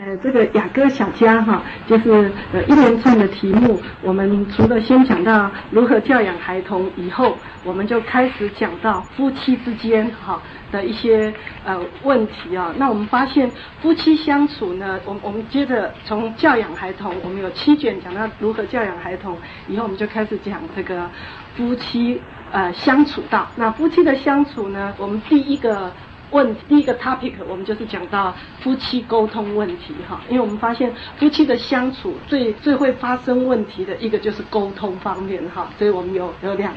这个雅歌小家哈，就是一连串的题目。我们除了先讲到如何教养孩童以后，我们就开始讲到夫妻之间哈的一些问题啊。那我们发现夫妻相处呢，我们接着从教养孩童，我们有7卷讲到如何教养孩童，以后我们就开始讲这个夫妻相处到。那夫妻的相处呢，我们第一个 topic 我们就是讲到夫妻沟通问题哈，因为我们发现夫妻的相处最会发生问题的一个就是沟通方面哈，所以我们有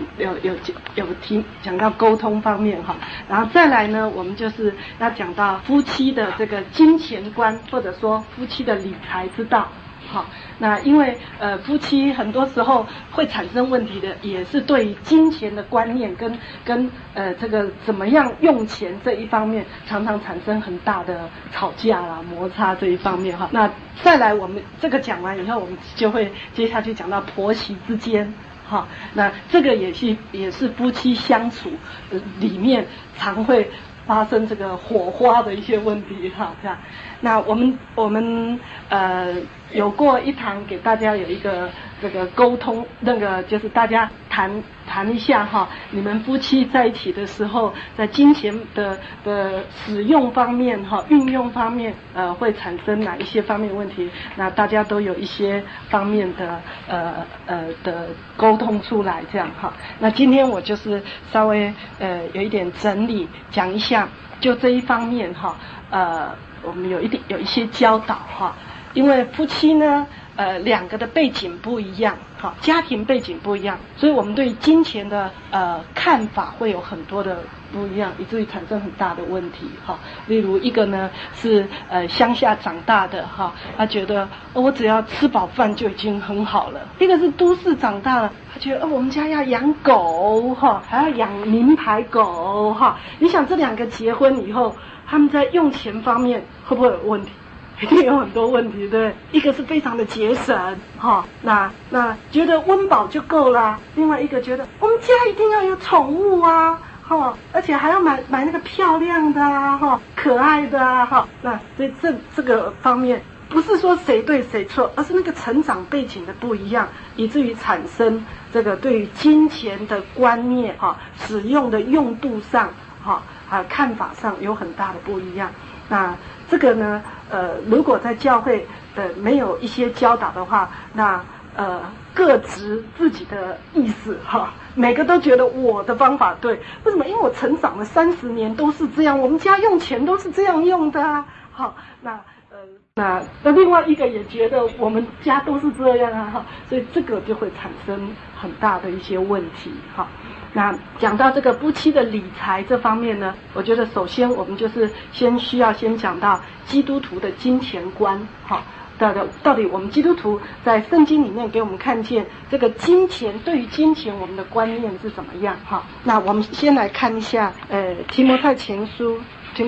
讲到沟通方面哈，然后再来呢，我们就是要讲到夫妻的这个金钱观，或者说夫妻的理财之道。好，那因为夫妻很多时候会产生问题的，也是对于金钱的观念跟这个怎么样用钱这一方面，常常产生很大的吵架啦、摩擦这一方面哈。那再来我们这个讲完以后，我们就会接下去讲到婆媳之间。好，那这个也是夫妻相处里面常会发生这个火花的一些问题哈，这样。那我们有过一堂给大家有一个这个沟通，那个就是大家谈一下哈，你们夫妻在一起的时候，在金钱的使用方面哈，运用方面会产生哪一些方面的问题？那大家都有一些方面的的沟通出来这样哈。那今天我就是稍微有一点整理讲一下，就这一方面哈，我们有一些教导哈，因为夫妻呢，两个的背景不一样，哈，家庭背景不一样，所以我们对金钱的看法会有很多的不一样，以至于产生很大的问题哈。例如一个呢是乡下长大的哈，他觉得我只要吃饱饭就已经很好了；一个是都市长大了，他觉得我们家要养狗哈，还要养名牌狗哈。你想这两个结婚以后，他们在用钱方面会不会有问题？一定有很多问题，对不对？一个是非常的节省，哈，那觉得温饱就够啦；另外一个觉得我们家一定要有宠物啊，哈，而且还要买那个漂亮的啊，哈，可爱的啊，哈。那所以这个方面不是说谁对谁错，而是那个成长背景的不一样，以至于产生这个对于金钱的观念，哈，使用的用度上，哈，还有看法上有很大的不一样。那这个呢，如果在教会没有一些教导的话，那各执自己的意思哈，每个都觉得我的方法对，为什么？因为我成长了30年都是这样，我们家用钱都是这样用的啊，好，那另外一个也觉得我们家都是这样啊，哈，所以这个就会产生很大的一些问题哈。那讲到这个夫妻的理财这方面呢，我觉得首先我们就是需要先讲到基督徒的金钱观，哈，到底我们基督徒在圣经里面给我们看见这个金钱，对于金钱我们的观念是怎么样哈？那我们先来看一下提摩太前书第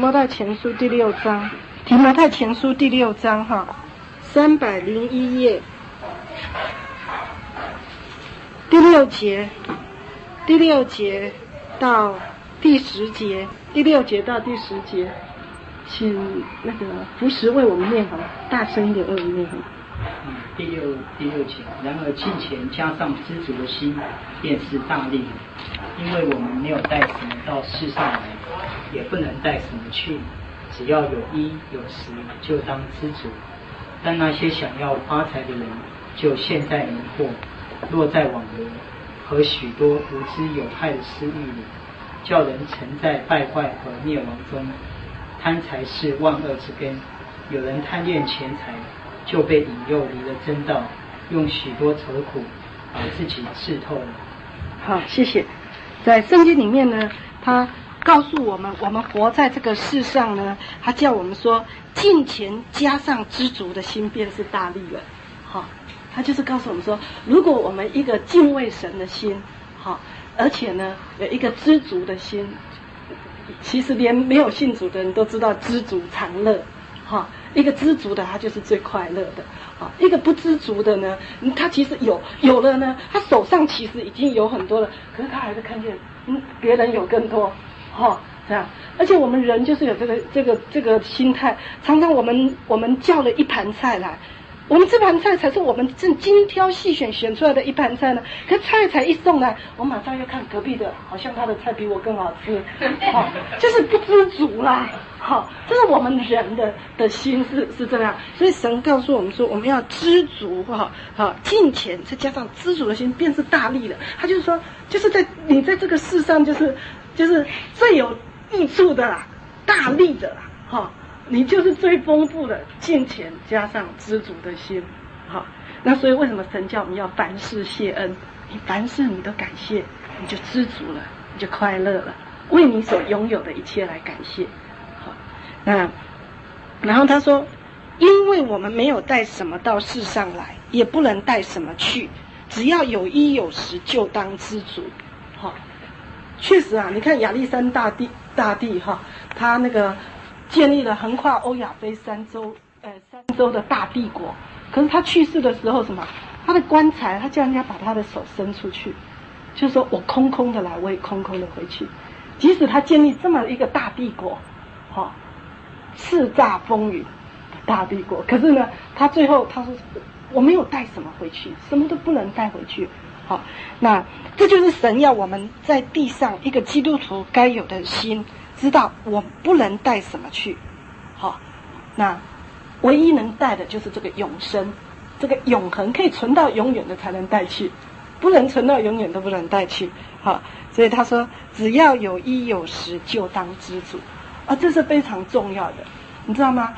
6章，提摩太前书第6章哈，301页第6节到第10节，第6节到第10节，请那个福实为我们念好了，大声一点为我们念好了。 第六节，然而敬钱加上知足的心，便是大利，因为我们没有带什么到世上来，也不能带什么去，只要有衣有食，就当知足。但那些想要发财的人，就陷在迷惑，落在网罗和许多无知有害的私欲里，叫人沉在败坏和灭亡中。贪财是万恶之根，有人贪恋钱财，就被引诱离了真道，用许多愁苦把自己刺透了。 好，谢谢。在圣经里面呢，他告诉我们活在这个世上呢，他叫我们说，敬钱加上知足的心，便是大利了。好，他就是告诉我们说，如果我们一个敬畏神的心，好，而且呢有一个知足的心，其实连没有信主的人都知道知足常乐，哈，一个知足的他就是最快乐的，啊，一个不知足的呢，他其实有了呢，他手上其实已经有很多了，可是他还是看见别人有更多，哈， 这样。而且我们人就是有这个心态，常常我们叫了一盘菜来，我们这盘菜才是我们正精挑细选出来的一盘菜呢。可菜才一送来，我马上要看隔壁的，好像他的菜比我更好吃，就是不知足啦。这是我们人的心是这样。所以神告诉我们说，我们要知足敬虔，再加上知足的心，便是大利了。他就是说，就是你在这个世上，就是最有益处的啦，大利的啦，你就是最丰富的敬虔加上知足的心，那所以为什么神叫我们要凡事谢恩？你凡事你都感谢，你就知足了，你就快乐了，为你所拥有的一切来感谢。然后他说，因为我们没有带什么到世上来，也不能带什么去，只要有衣有食，就当知足。确实啊，你看亚历山大帝他那个建立了横跨欧亚非三洲的大帝国，可是他去世的时候什么？他的棺材，他叫人家把他的手伸出去，就是说我空空的来，我也空空的回去。即使他建立这么一个大帝国，叱咤风云的大帝国，可是呢，他最后他说我没有带什么回去，什么都不能带回去。那这就是神要我们在地上一个基督徒该有的心，知道我不能带什么去。那唯一能带的就是这个永生，这个永恒可以存到永远的才能带去，不能存到永远都不能带去。所以他说只要有衣有食，就当知足。这是非常重要的，你知道吗？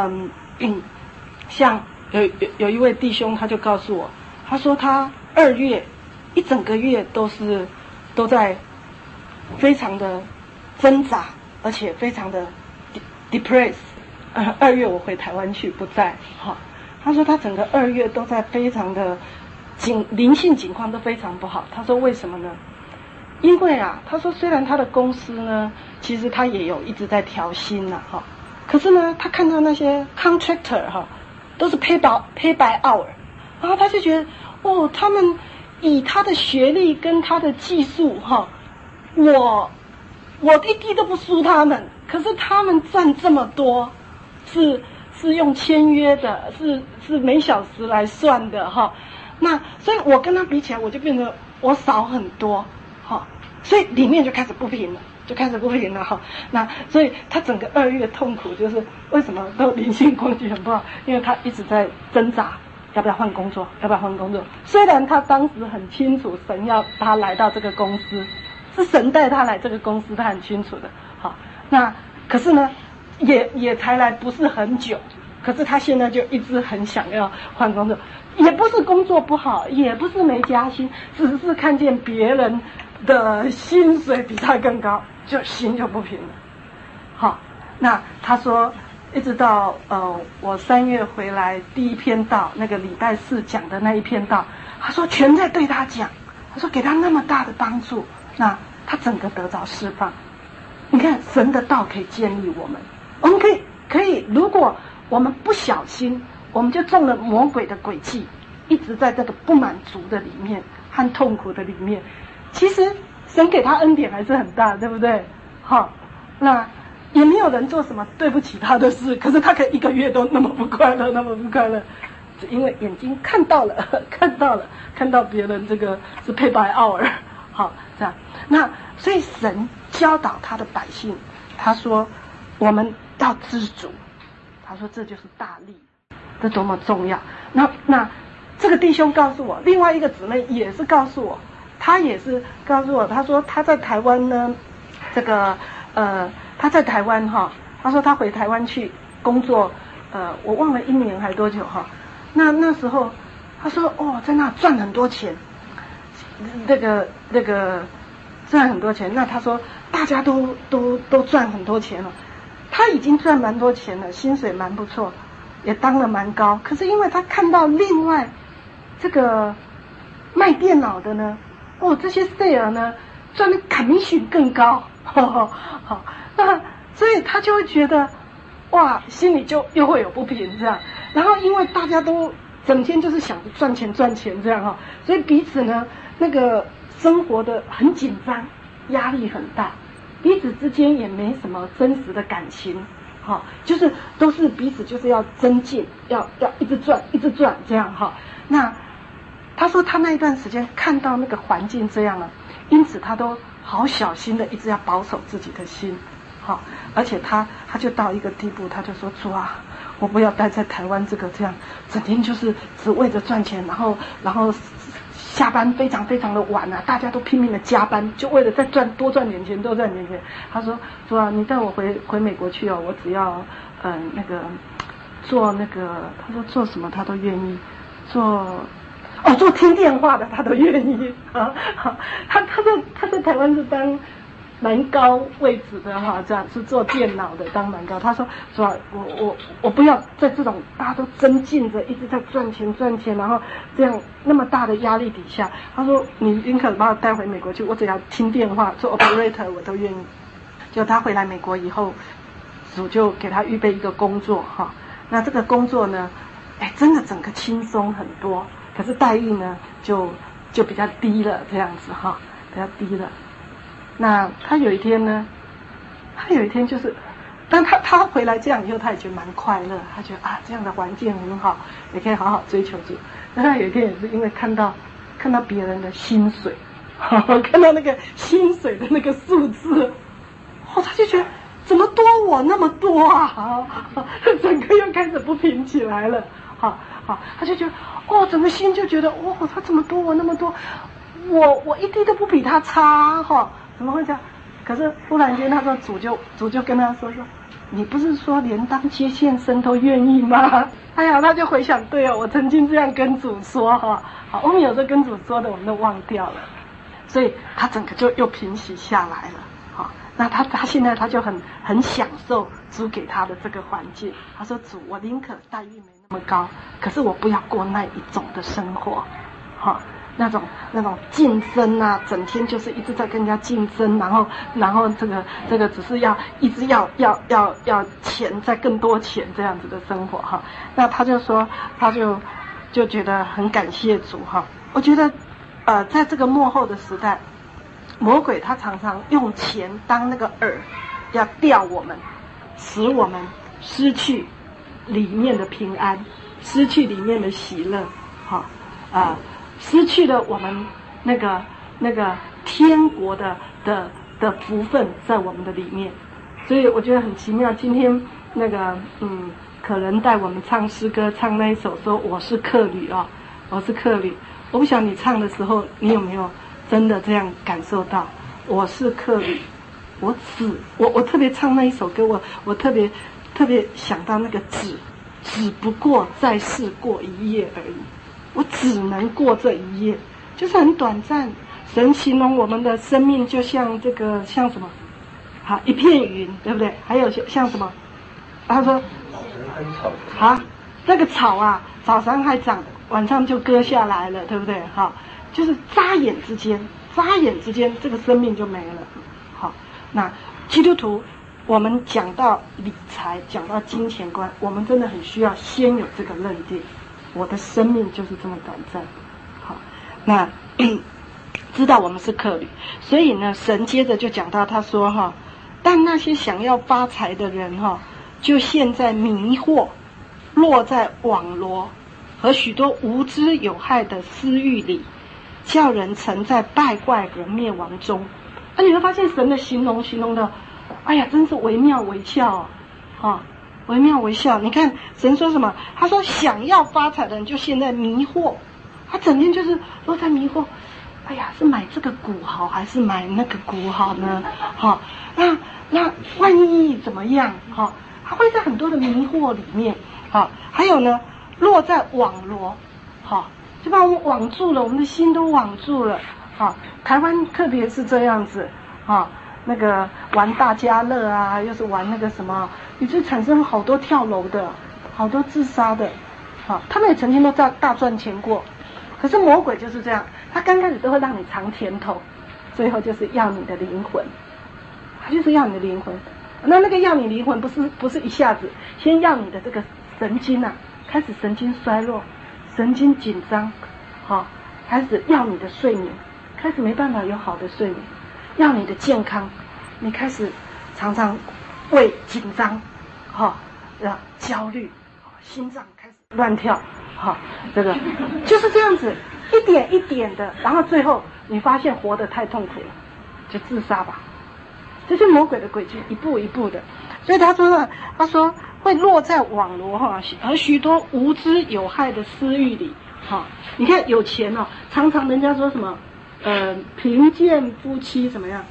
像有一位弟兄，他就告诉我，他说他2月一整个月都在非常的挣扎，而且非常的 depressed。2月我回台湾去不在，他说他整个2月都在非常的灵性情况都非常不好。他说为什么呢？因为他说虽然他的公司呢，其实他也有一直在调薪可是呢，他看到那些 contractor 都是 pay by hour， 然后他就觉得他们以他的学历跟他的技术我一滴都不输他们，可是他们赚这么多，是用签约的，是每小时来算的那所以我跟他比起来，我就变得我少很多所以里面就开始不平了。那所以他整个2月痛苦，就是为什么都灵性光景很不好，因为他一直在挣扎，要不要换工作。虽然他当时很清楚神要他来到这个公司，是神带他来这个公司，他很清楚的那可是呢也才来不是很久，可是他现在就一直很想要换工作，也不是工作不好，也不是没加薪，只是看见别人的薪水比他更高，就心就不平了。那他说一直到我3月回来第一篇道，那个礼拜4讲的那一篇道，他说全在对他讲，他说给他那么大的帮助，那他整个得着释放。你看神的道可以建立我们可以，如果我们不小心，我们就中了魔鬼的诡计，一直在这个不满足的里面和痛苦的里面。其实神给他恩典还是很大，对不对？那也没有人做什么对不起他的事，可是他可以1个月都那么不快乐，只因为眼睛看到别人这个是pay by hour，这样。那所以神教导他的百姓，他说我们要知足，他说这就是大利，这多么重要。那这个弟兄告诉我，另外一个姊妹也是告诉我，他也是告诉我，他说他在台湾呢，他在台湾他说他回台湾去工作，我忘了1年还多久那时候他说在那赚很多钱，那个赚很多钱。那他说大家都赚很多钱了，他已经赚蛮多钱了，薪水蛮不错，也当了蛮高。可是因为他看到另外这个卖电脑的呢，这些 sale 呢赚的 commission 更高，那所以他就会觉得心里就又会有不平这样。然后因为大家都整天就是想着赚钱这样所以彼此呢那个生活的很紧张，压力很大。 彼此之间也没什么真实的感情，哈，就是都是彼此就是要增进，要一直转一直转这样哈。那他说他那一段时间看到那个环境这样了，因此他都好小心的一直要保守自己的心，好，而且他就到一个地步，他就说主啊，我不要待在台湾这个这样，整天就是只为着赚钱，然后下班非常非常的晚啊，大家都拼命的加班，就为了再多赚点钱，多赚点钱。他说主啊，你带我回美国去哦，我只要那个做那个，他说做什么他都愿意做听电话的他都愿意啊。他说他在台湾是当蛮高位置的哈，这样是做电脑的，当蛮高。他说主啊，我不要在这种大家都增进着一直在赚钱，然后这样那么大的压力底下，他说你宁可把我带回美国去，我只要听电话做 operator 我都愿意。就他回来美国以后，主就给他预备一个工作哈，那这个工作呢，真的整个轻松很多，可是待遇呢就比较低了，这样子哈，比较低了。那他有一天就是，当他回来这样以后，他也觉得蛮快乐，他觉得啊这样的环境很好，也可以好好追求主。但他有一天也是因为看到别人的薪水，看到那个薪水的那个数字，他就觉得怎么多我那么多啊，整个又开始不平起来了，好，他就觉得整个心就觉得他怎么多我那么多，我一滴都不比他差哈。怎么会这样？可是忽然间，他说主就跟他说，你不是说连当接线生都愿意吗？哎呀，他就回想，对哦，我曾经这样跟主说哈。好，我们有时候跟主说的，我们都忘掉了，所以他整个就又平息下来了。好，那他现在他就很享受主给他的这个环境。他说主，我宁可待遇没那么高，可是我不要过那一种的生活，好。那种竞争啊，整天就是一直在跟人家竞争，然后这个只是一直要钱，再更多钱这样子的生活哈。那他就说，他就觉得很感谢主哈。我觉得在这个末后的时代，魔鬼他常常用钱当那个饵，要钓我们，使我们失去里面的平安，失去里面的喜乐，哈失去了我们那个天国的福分在我们的里面，所以我觉得很奇妙。今天那个可能带我们唱诗歌，唱那一首说我是客旅啊，我是客旅。我不晓得你唱的时候，你有没有真的这样感受到？我是客旅，我特别唱那一首歌，我特别想到那个只不过在世过一夜而已。我只能过这一夜，就是很短暂。神形容我们的生命就像像什么？好，一片云，对不对？还有像什么？他说，这个草啊，早上还长，晚上就割下来了，对不对？好，就是眨眼之间，这个生命就没了。好，那基督徒，我们讲到理财，讲到金钱观，我们真的很需要先有这个认定。我的生命就是这么短暂，好，那知道我们是客旅，所以呢，神接着就讲到，他说但那些想要发财的人就陷在迷惑，落在网罗和许多无知有害的私欲里，叫人沉在败坏和灭亡中。你会发现神的形容的，哎呀，真是惟妙惟肖惟妙惟肖。你看神说什么？他说想要发财的人就现在迷惑，他整天就是都在迷惑。哎呀，是买这个股好还是买那个股好呢？那万一怎么样？他会在很多的迷惑里面。还有呢，落在网罗，就把我们网住了，我们的心都网住了。台湾特别是这样子。那个玩大家乐啊，又是玩那个什么，于是产生好多跳楼的，好多自杀的，他们也曾经都大赚钱过。可是魔鬼就是这样，他刚开始都会让你尝甜头，最后就是要你的灵魂，他就是要你的灵魂。那个要你灵魂不是一下子，先要你的这个神经啊，开始神经衰弱，神经紧张，开始要你的睡眠，开始没办法有好的睡眠。要你的健康， 你开始常常胃紧张，焦虑，心脏开始乱跳，这个就是这样子，一点一点的，然后最后你发现活得太痛苦了，就自杀吧。这是魔鬼的诡计，一步一步的。所以他说会落在网罗和许多无知有害的私欲里。你看有钱常常人家说什么贫贱夫妻怎么样？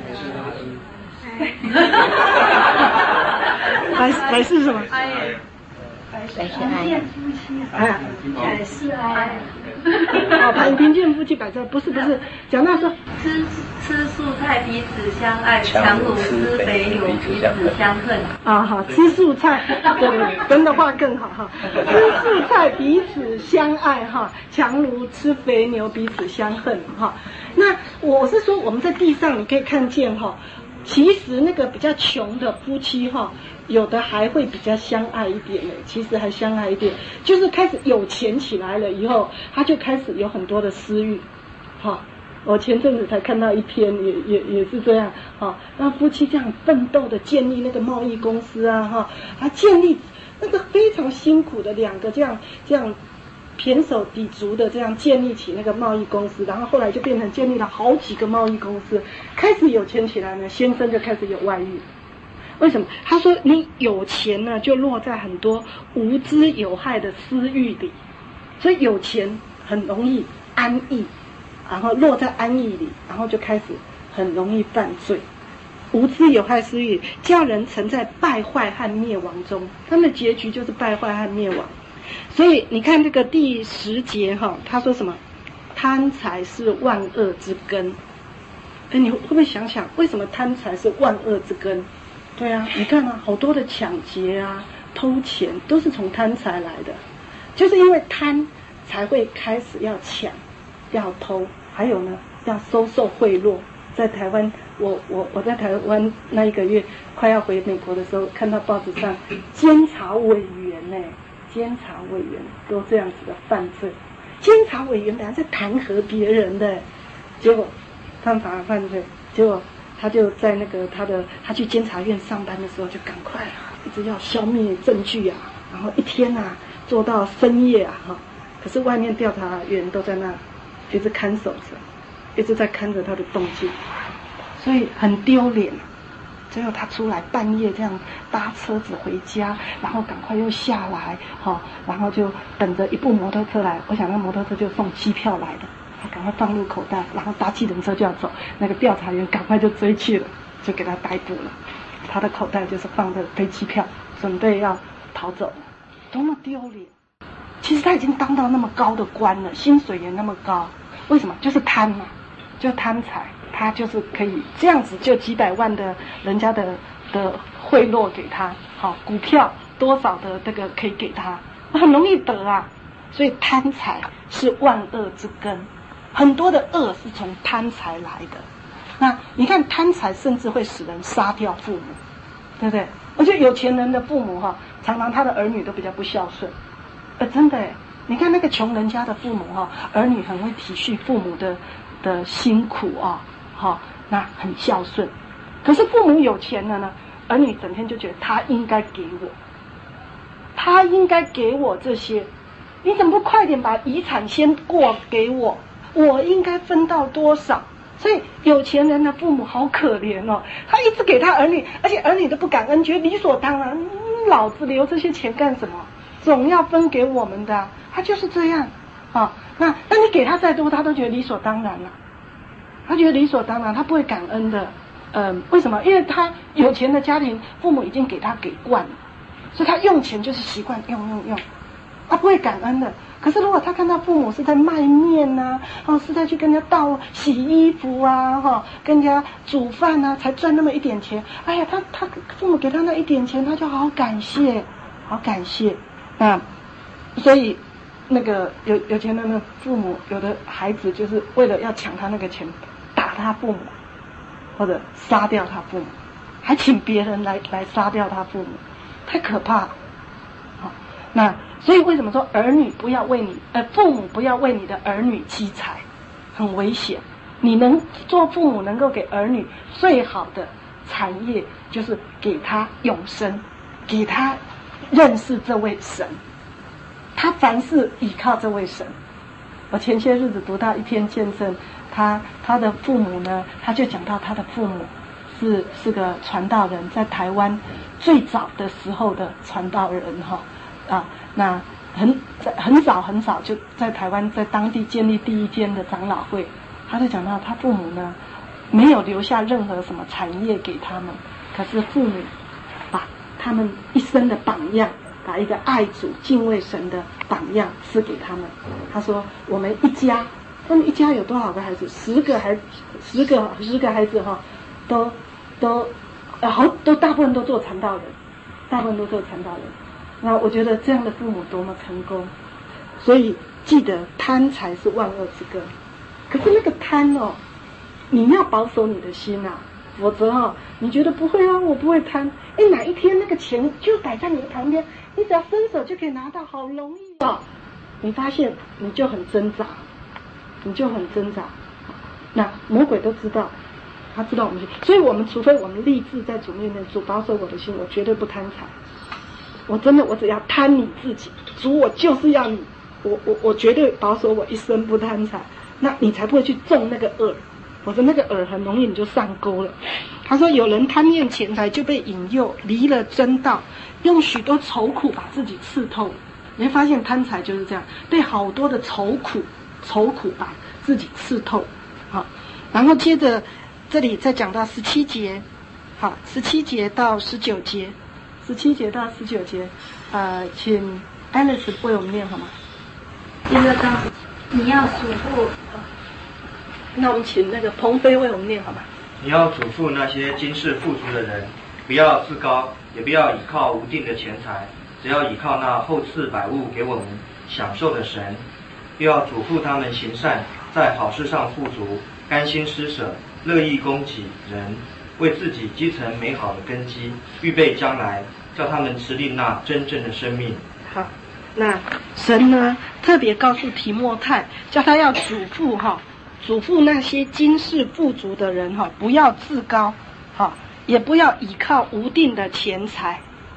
百事什么？ 百事夫妻，百事哀。 贫贱夫妻百事哀，不是，讲到说吃素菜彼此相爱，强弩吃肥牛彼此相恨。 好，吃素菜，对，真的话更好吃素菜彼此相爱强弩吃肥牛彼此相恨那我是说我们在地上你可以看见其实那个比较穷的夫妻有的还会比较相爱一点其实还相爱一点，就是开始有钱起来了以后，他就开始有很多的私欲我前阵子才看到一篇也是这样那夫妻这样奋斗的建立那个贸易公司他建立那个非常辛苦的两个这样胼手抵足的这样建立起那个贸易公司，然后后来就变成建立了好几个贸易公司，开始有钱起来呢，先生就开始有外遇。为什么？他说你有钱呢，就落在很多无知有害的私欲里，所以有钱很容易安逸，然后落在安逸里，然后就开始很容易犯罪。无知有害私欲叫人沉在败坏和灭亡中，他们的结局就是败坏和灭亡。所以你看这个第10节他说什么？贪财是万恶之根。你会不会想想为什么贪财是万恶之根？对啊，你看好多的抢劫偷钱都是从贪财来的，就是因为贪才会开始要抢要偷，还有呢要收受贿赂。在台湾我在台湾那1个月快要回美国的时候，看到报纸上监察委员监察委员都这样子的犯罪，监察委员本来在弹劾别人的，结果他反而犯罪，结果他就在那个他去监察院上班的时候就赶快一直要消灭证据然后一天做到深夜可是外面调查员都在那一直看守着，一直在看着他的动静，所以很丢脸。最后他出来半夜这样搭车子回家，然后赶快又下来然后就等着一部摩托车来，我想那摩托车就送机票来的，他赶快放入口袋，然后搭计程车就要走，那个调查员赶快就追去了，就给他逮捕了。他的口袋就是放着飞机票，准备要逃走，多么丢脸。其实他已经当到那么高的官了，薪水也那么高，为什么？就是贪嘛，就贪财，他就是可以这样子就几百万的人家的贿赂给他，股票多少的这个可以给他，很容易得所以贪财是万恶之根，很多的恶是从贪财来的。那你看贪财甚至会使人杀掉父母，对不对？而且有钱人的父母常常他的儿女都比较不孝顺，真的你看那个穷人家的父母儿女很会体恤父母的辛苦那很孝顺。可是父母有钱了呢，儿女整天就觉得他应该给我，他应该给我这些，你怎么不快点把遗产先过给我，我应该分到多少？所以有钱人的父母好可怜他一直给他儿女，而且儿女都不感恩，觉得理所当然，老子留这些钱干什么？总要分给我们的他就是这样那你给他再多，他都觉得理所当然了，他觉得理所当然，他不会感恩的。为什么？因为他有钱的家庭，父母已经给他给惯了，所以他用钱就是习惯用，他不会感恩的。可是如果他看到父母是在卖面是在去跟人家洗衣服跟人家煮饭才赚那么一点钱，哎呀，他父母给他那一点钱，他就好感谢，好感谢。所以那个有钱人的父母，有的孩子就是为了要抢他那个钱，打他父母，或者杀掉他父母，还请别人来杀掉他父母，太可怕了。那所以为什么说儿女不要为你父母不要为你的儿女积财，很危险。你能做父母能够给儿女最好的产业，就是给他永生，给他认识这位神。他凡事依靠这位神。我前些日子读到一篇见证，他的父母呢，他就讲到他的父母是个传道人，在台湾最早的时候的传道人那很早就在台湾在当地建立第一间的长老会。他就讲到他父母呢没有留下任何什么产业给他们，可是父母把他们一生的榜样，把一个爱主敬畏神的榜样赐给他们。他说我们一家，他们一家有多少个孩子？10个孩子都大部分都做传道人，那我觉得这样的父母多么成功。所以记得贪财是万恶之根。可是那个贪你要保守你的心啊，否则你觉得不会啊，我不会贪。哪一天那个钱就摆在你的旁边，你只要伸手就可以拿到，好容易你发现你就很挣扎。那魔鬼都知道，他知道我们心，所以我们除非我们立志在主面前，主保守我的心，我绝对不贪财。我只要贪你自己，主我就是要你，我绝对保守我一生不贪财。那你才不会去中那个耳，否则那个耳很容易你就上钩了。他说有人贪恋钱财，就被引诱离了真道，用许多愁苦把自己刺透。你会发现贪财就是这样，被好多的愁苦把自己刺透。好，然后接着这里再讲到17节，好，17节到19节请 Alice 为我们念好吗？ 第二章，你要嘱咐。 那我们请那个鹏飞为我们念好吗？ 你要嘱咐那些今世富足的人，不要自高，也不要倚靠无定的钱财，只要倚靠那厚赐百物给我们享受的神。又要嘱咐他们行善，在好事上富足，甘心施舍，乐意供给人，为自己积成美好的根基，预备将来，叫他们持定那真正的生命。 好，那神呢特别告诉提摩太，叫他要嘱咐那些今世富足的人不要自高，也不要倚靠无定的钱财，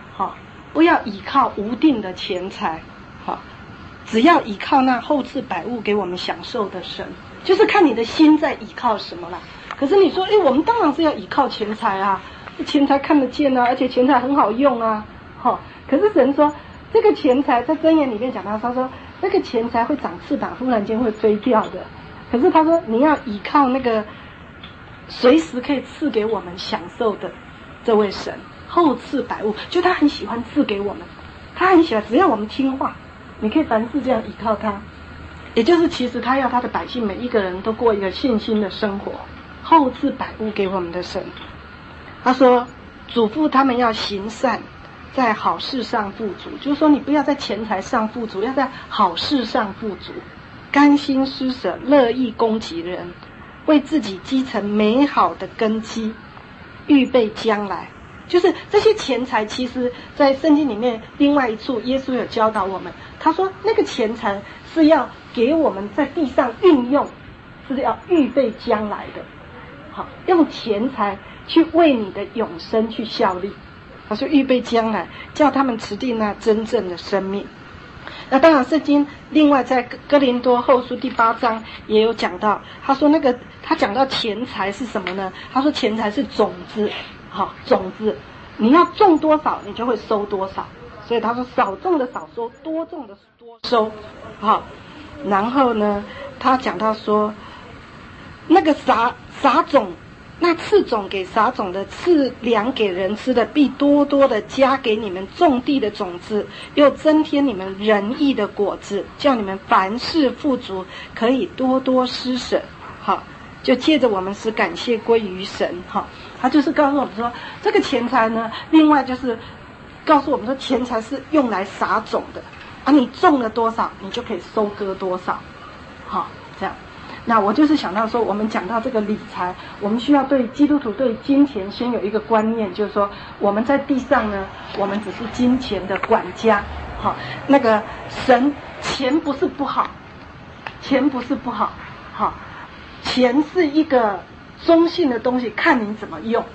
只要倚靠那厚赐百物给我们享受的神。就是看你的心在倚靠什么啦。可是你说我们当然是要倚靠钱财啊，钱财看得见啊，而且钱财很好用啊，可是神说这个钱财在箴言里面讲到，他说那个钱财会长翅膀，忽然间会飞掉的。可是他说你要倚靠那个随时可以赐给我们享受的这位神，厚赐百物，就他很喜欢赐给我们，他很喜欢，只要我们听话，你可以凡事这样倚靠他。也就是其实他要他的百姓每一个人都过一个信心的生活，厚赐百物给我们的神。他说嘱咐他们要行善，在好事上富足，就是说你不要在钱财上富足，要在好事上富足，甘心施舍，乐意供给人，为自己积成美好的根基，预备将来。就是这些钱财，其实在圣经里面另外一处耶稣有教导我们，他说那个钱财是要给我们在地上运用，是要预备将来的。好，用钱财去为你的永生去效力。他说预备将来，叫他们持定那真正的生命。那当然圣经另外在哥林多后书第8章也有讲到，他说他讲到钱财是什么呢？他说钱财是种子，种子你要种多少你就会收多少，所以他说少种的少收，多种的多收。然后呢他讲到说那个撒种，那赐种给撒种的，赐粮给人吃的，必多多的加给你们种地的种子，又增添你们仁义的果子，叫你们凡事富足，可以多多施舍。就借着我们使感谢归于神。他就是告诉我们说这个钱财呢，另外就是告诉我们说钱财是用来撒种的啊，你种了多少你就可以收割多少。这样。那我就是想到说，我们讲到这个理财，我们需要对基督徒对金钱先有一个观念，就是说我们在地上呢，我们只是金钱的管家。那个神，钱不是不好，钱是一个中性的东西，看你怎么用。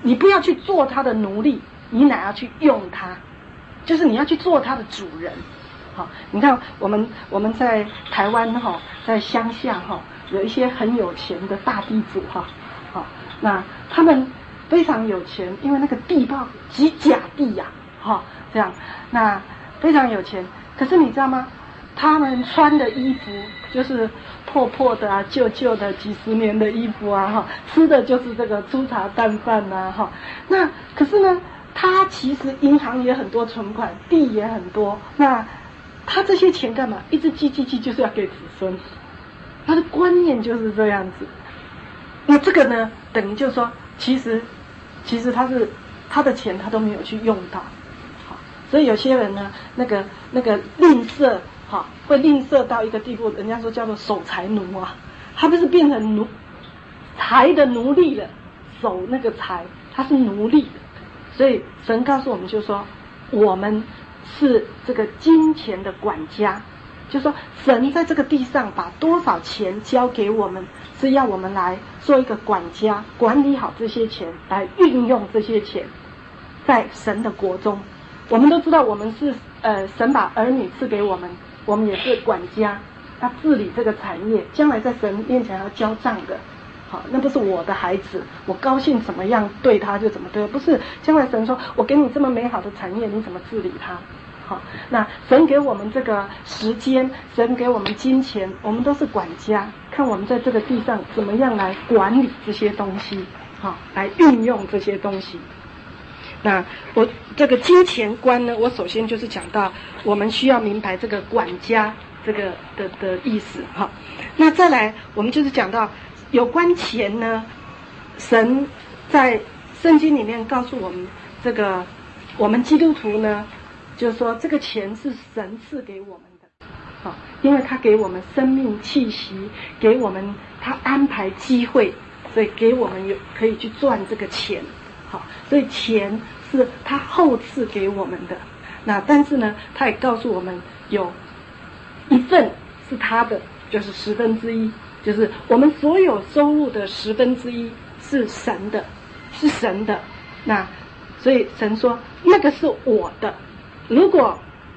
你不要去做他的奴隶，你乃要去用他，就是你要去做他的主人。好，你看我们在台湾哈，在乡下哈，有一些很有钱的大地主哈，好，那他们非常有钱，因为那个地包几甲地呀，哈，这样，那非常有钱。可是你知道吗？他们穿的衣服就是破破的啊，旧旧的几十年的衣服啊，哈，吃的就是这个粗茶淡饭呐，哈。那可是呢，他其实银行也很多存款，地也很多，那他这些钱干嘛？一直记，就是要给子孙。他的观念就是这样子。那这个呢，等于就是说，其实他的钱他都没有去用到，好，所以有些人呢，那个吝啬。好，会吝啬到一个地步，人家说叫做守财奴啊，他不是变成财的奴隶了，守那个财，他是奴隶的。所以神告诉我们，就是说我们是这个金钱的管家，就是说神在这个地上把多少钱交给我们，是要我们来做一个管家，管理好这些钱，来运用这些钱在神的国中。我们都知道，我们是神把儿女赐给我们。我们也是管家，要治理这个产业，将来在神面前要交账的。好，那不是我的孩子，我高兴怎么样对他就怎么对，不是将来神说我给你这么美好的产业，你怎么治理他？好，那神给我们这个时间，神给我们金钱，我们都是管家，看我们在这个地上怎么样来管理这些东西，好，来运用这些东西。那我这个金钱观呢，我首先就是讲到我们需要明白这个管家这个的意思哈。那再来我们就是讲到有关钱呢，神在圣经里面告诉我们，这个我们基督徒呢，就是说这个钱是神赐给我们的，好，因为他给我们生命气息，给我们他安排机会，所以给我们可以去赚这个钱。好，所以钱是他后赐给我们的。那但是呢，他也告诉我们有一份是他的，就是1/10，就是我们所有收入的1/10是神的，是神的。那所以神说那个是我的。如果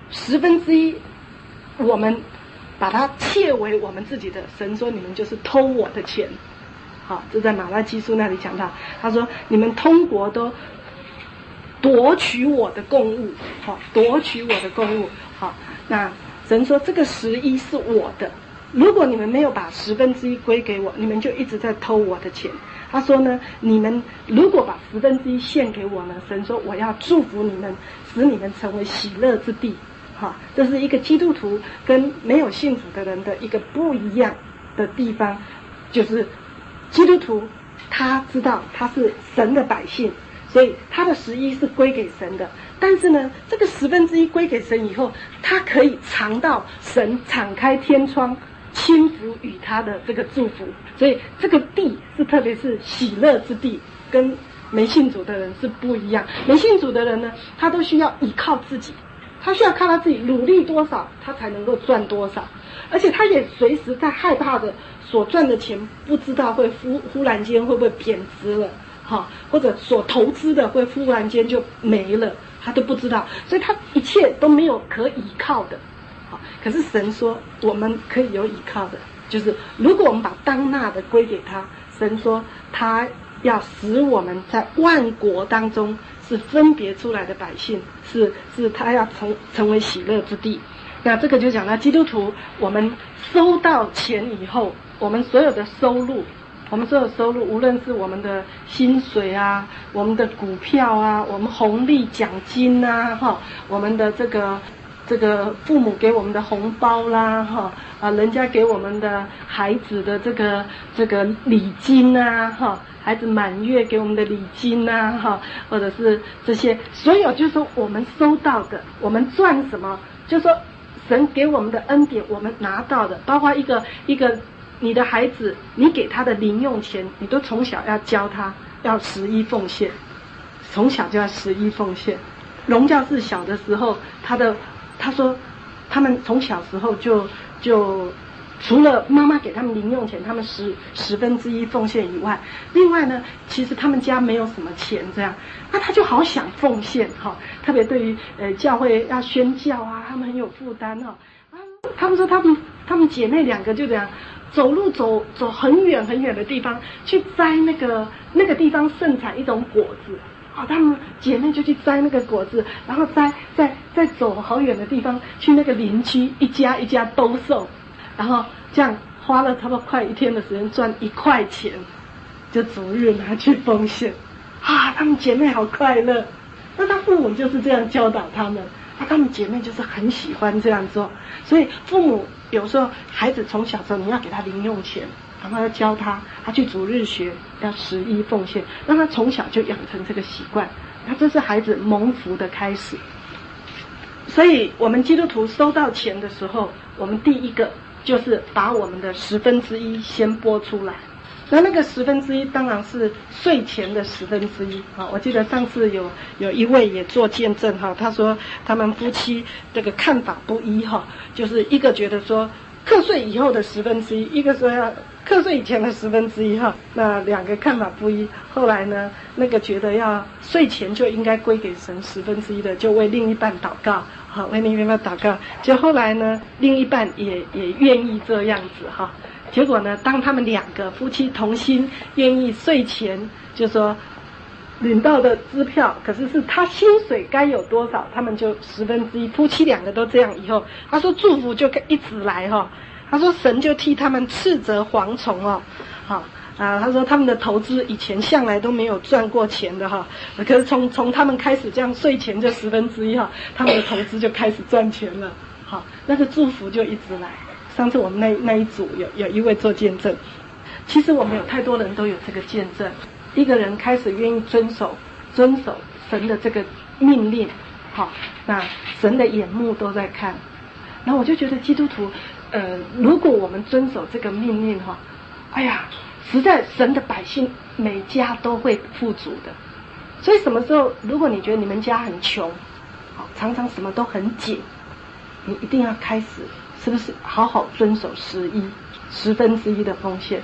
1/10我们把它窃为我们自己的，神说你们就是偷我的钱。好，这在马拉基书那里讲到，他说你们通国都夺取我的供物，好，夺取我的供物。好，那神说这个11是我的，如果你们没有把1/10归给我，你们就一直在偷我的钱。他说呢，你们如果把1/10献给我呢，神说我要祝福你们，使你们成为喜乐之地。好，这是一个基督徒跟没有信主的人的一个不一样的地方，就是基督徒他知道他是神的百姓，所以他的11是归给神的。但是呢，这个1/10归给神以后，他可以尝到神敞开天窗倾福与他的这个祝福。所以这个地是特别是喜乐之地，跟没信主的人是不一样。没信主的人呢，他都需要依靠自己，他需要靠他自己努力多少，他才能够赚多少，而且他也随时在害怕的所赚的钱不知道会忽然间会不会贬值了，好，或者所投资的会忽然间就没了，他都不知道，所以他一切都没有可依靠的。好，可是神说我们可以有依靠的，就是如果我们把当纳的归给他，神说他要使我们在万国当中是分别出来的百姓，是他要成为喜乐之地。那这个就讲到基督徒，我们收到钱以后，我们所有的收入，无论是我们的薪水啊，我们的股票啊，我们红利奖金啊，哈，我们的这个父母给我们的红包啦，哈，人家给我们的孩子的这个礼金啊，哈，孩子满月给我们的礼金啊，哈，或者是这些所有，就是说我们收到的，我们赚什么，就是说神给我们的恩典，我们拿到的，包括一个你的孩子，你给他的零用钱，你都从小要教他要11奉献，从小就要11奉献。荣教士小的时候，他说他们从小时候就除了妈妈给他们零用钱，他们1/10奉献以外，另外呢，其实他们家没有什么钱这样，那他就好想奉献哈，特别对于教会要宣教啊，他们很有负担哈。他们说他们姐妹2个就这样走路走很远很远的地方去摘那个地方盛产一种果子。他们姐妹就去摘那个果子，然后再走好远的地方去那个邻居一家一家兜售，然后这样花了差不多快1天的时间赚1块钱，就主日拿去奉献。他们姐妹好快乐。那他父母就是这样教导他们，他们姐妹就是很喜欢这样做。所以父母有时候孩子从小时候你要给他零用钱，然后要教他去主日学要11奉献，让他从小就养成这个习惯，这是孩子蒙福的开始。所以我们基督徒收到钱的时候，我们第一个就是把我们的1/10先拨出来。那个1/10当然是税前的1/10。我记得上次有一位也做见证哈，他说他们夫妻这个看法不一哈，就是一个觉得说课税以后的1/10，一个说要课税以前的1/10哈，那2个看法不一。后来呢，那个觉得要税前就应该归给神1/10的，就为另一半祷告，好，为另一半祷告。就后来呢，另一半也愿意这样子哈。结果呢，当他们2个夫妻同心愿意税前就说领到的支票，可是他薪水该有多少，他们就1/10，夫妻2个都这样以后，他说祝福就一直来哈。他说神就替他们斥责蝗虫他说他们的投资以前向来都没有赚过钱的哈，可是从他们开始这样税前就1/10哈，他们的投资就开始赚钱了，好，那个祝福就一直来。上次我们那一组有一位做见证，其实我们有太多人都有这个见证，一个人开始愿意遵守神的这个命令，好，那神的眼目都在看。然后我就觉得基督徒如果我们遵守这个命令哈，实在神的百姓每家都会富足的。所以什么时候如果你觉得你们家很穷，常常什么都很紧，你一定要开始是不是好好遵守1/10的奉献。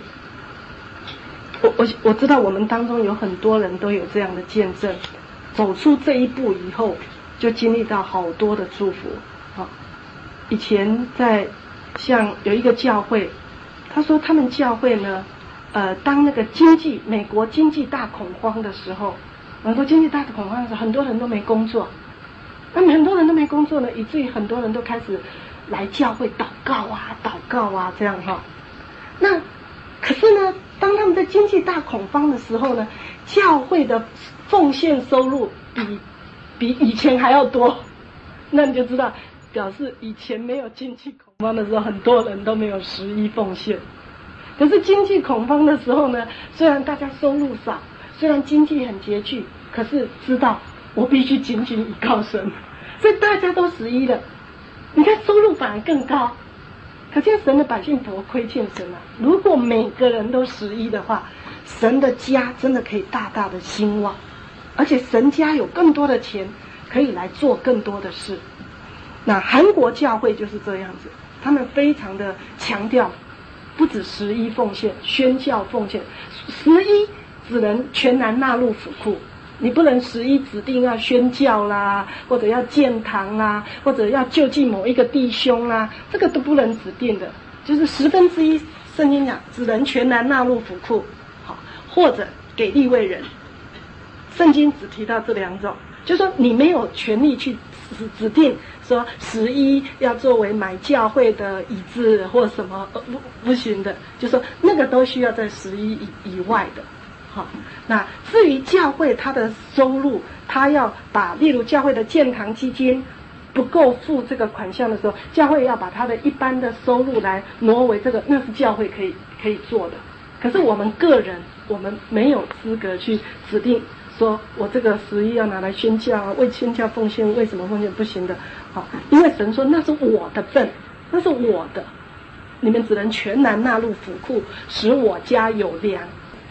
我知道我们当中有很多人都有这样的见证，走出这一步以后就经历到好多的祝福。以前在像有一个教会，他说他们教会呢当那个美国经济大恐慌的时候，很多人都没工作，那么很多人都没工作呢，以至于很多人都开始来教会祷告啊这样哈。那可是呢，当他们在经济大恐慌的时候呢，教会的奉献收入比以前还要多，那你就知道表示以前没有经济恐慌的时候，很多人都没有11奉献。可是经济恐慌的时候呢，虽然大家收入少，虽然经济很拮据，可是知道我必须紧紧倚靠神，所以大家都11了。你看收入反而更高，可见神的百姓多亏欠神啊！如果每个人都11的话，神的家真的可以大大的兴旺，而且神家有更多的钱可以来做更多的事。那韩国教会就是这样子，他们非常的强调不止11奉献，宣教奉献，11只能全然纳入府库，你不能11指定要宣教啦，或者要建堂啦，或者要救济某一个弟兄啦，这个都不能指定的，就是1/10，圣经讲只能全然纳入府库，好，或者给利未人，圣经只提到这2种，就是说你没有权利去指定说11要作为买教会的椅子或什么，不行的，就是说那个都需要在11以外的。好，那至于教会它的收入，它要把例如教会的建堂基金不够付这个款项的时候，教会要把它的一般的收入来挪为这个，那是教会可以做的。可是我们个人，我们没有资格去指定说我这个11要拿来宣教啊，为宣教奉献，为什么奉献不行的？好，因为神说那是我的份，那是我的，你们只能全然纳入府库，使我家有粮。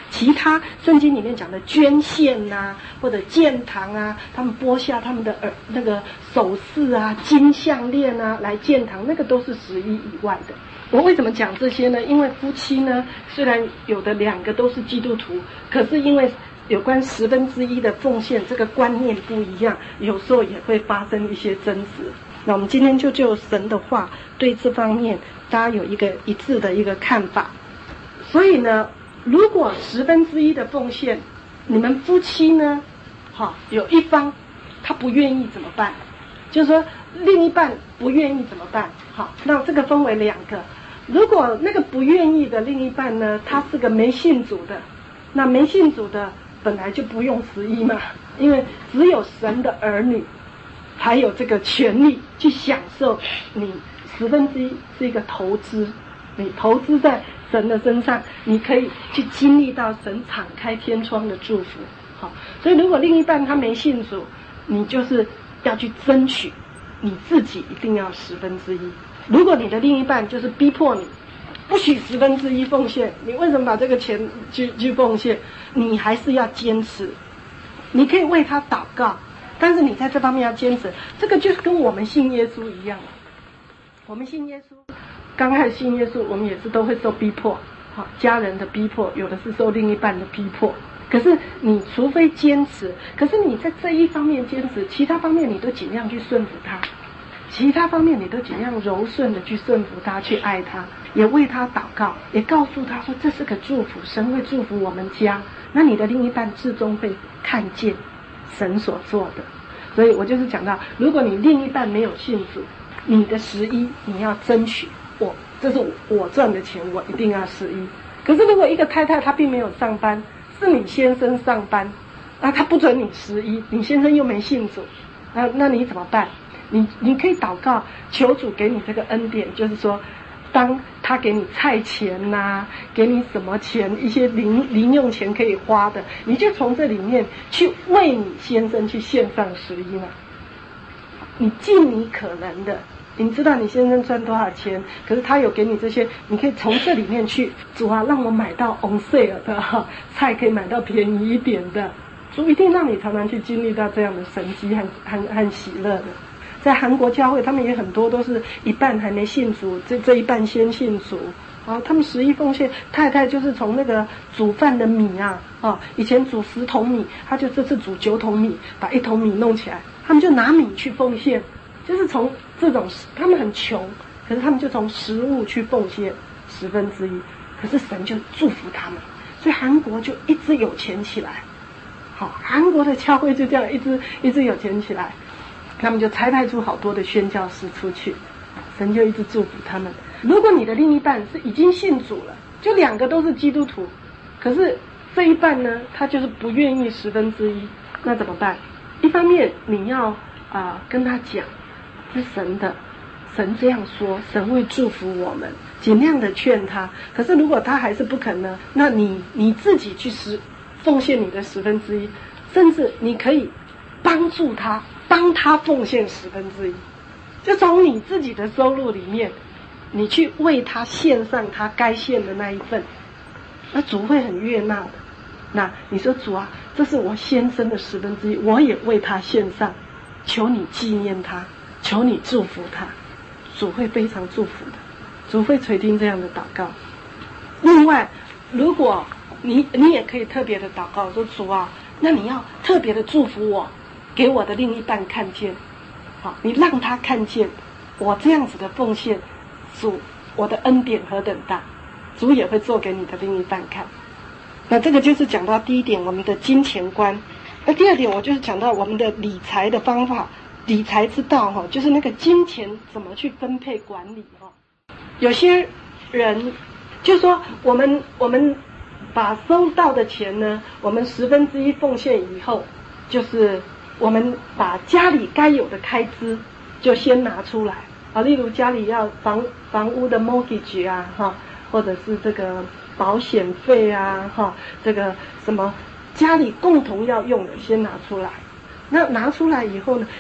其他圣经里面讲的捐献啊，或者建堂啊，他们剥下他们的那个首饰啊、金项链啊来建堂，那个都是11以外的。我为什么讲这些呢？因为夫妻呢，虽然有的2个都是基督徒，可是因为有关1/10的奉献这个观念不一样，有时候也会发生一些争执。那我们今天就神的话对这方面大家有一个一致的一个看法。所以呢，如果1/10的奉献，你们夫妻呢，有一方他不愿意怎么办？就是说另一半不愿意怎么办？好，那这个分为2个。如果那个不愿意的另一半呢，他是个没信主的，那没信主的本来就不用11嘛，因为只有神的儿女才有这个权利去享受你1/10是一个投资，你投资在神的身上，你可以去经历到神敞开天窗的祝福。好，所以如果另一半他没信主，你就是要去争取你自己一定要1/10。如果你的另一半就是逼迫你不许1/10奉献，你为什么把这个钱去奉献？你还是要坚持。你可以为他祷告，但是你在这方面要坚持。这个就是跟我们信耶稣一样。我们信耶稣，刚开始信耶稣，我们也是都会受逼迫，家人的逼迫，有的是受另一半的逼迫。可是你除非坚持，可是你在这一方面坚持，其他方面你都尽量去顺服他，其他方面你都尽量柔顺的去顺服他，去爱他，也为他祷告，也告诉他说这是个祝福，神会祝福我们家。那你的另一半至终会看见神所做的。所以我就是讲到，如果你另一半没有信主，你的11你要争取，这是我赚的钱，我一定要11。可是如果一个太太她并没有上班，是你先生上班，那他不准你11，你先生又没信主，那你怎么办？你可以祷告，求主给你这个恩典，就是说，当他给你菜钱啊，给你什么钱，一些零用钱可以花的，你就从这里面去为你先生去献上11嘛。你尽你可能的，你知道你先生赚多少钱，可是他有给你这些，你可以从这里面去，主啊，让我买到 on sale 的菜，可以买到便宜一点的，主一定让你常常去经历到这样的神迹和喜乐的。在韩国教会，他们也很多都是一半还没信主，这一半先信主。他们11奉献，太太就是从那个煮饭的米以前煮10桶米，他就这次煮9桶米，把1桶米弄起来，他们就拿米去奉献，就是从这种，他们很穷，可是他们就从食物去奉献1/10，可是神就祝福他们，所以韩国就一直有钱起来。韩国的教会就这样一直有钱起来，他们就差派出好多的宣教士出去，神就一直祝福他们。如果你的另一半是已经信主了，就2个都是基督徒，可是这一半呢，他就是不愿意1/10，那怎么办？一方面你要跟他讲，是神的，神这样说，神会祝福我们，尽量的劝他。可是如果他还是不肯呢，那你自己去奉献你的1/10，甚至你可以帮助他，帮他奉献1/10，就从你自己的收入里面，你去为他献上他该献的那一份，那主会很悦纳的。那你说主啊，这是我先生的1/10，我也为他献上，求你纪念他，求你祝福他，主会非常祝福的，主会垂听这样的祷告。另外，如果你也可以特别的祷告说，主啊，那你要特别的祝福我，给我的另一半看见，你让他看见我这样子的奉献，主我的恩典何等大，主也会做给你的另一半看。那这个就是讲到第一点，我们的金钱观。那第二点，我就是讲到我们的理财的方法，理财之道就是那个金钱怎么去分配管理。有些人就说我们把收到的钱呢，我们1/10奉献以后，就是我们把家里该有的开支就先拿出来例如家里要房屋的 mortgage 或者是这个保险费这个什么家里共同要用的先拿出来。那拿出来以后呢，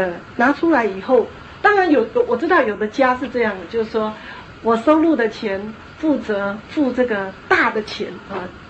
当然我知道有的家是这样的，就是说我收入的钱负责付这个大的钱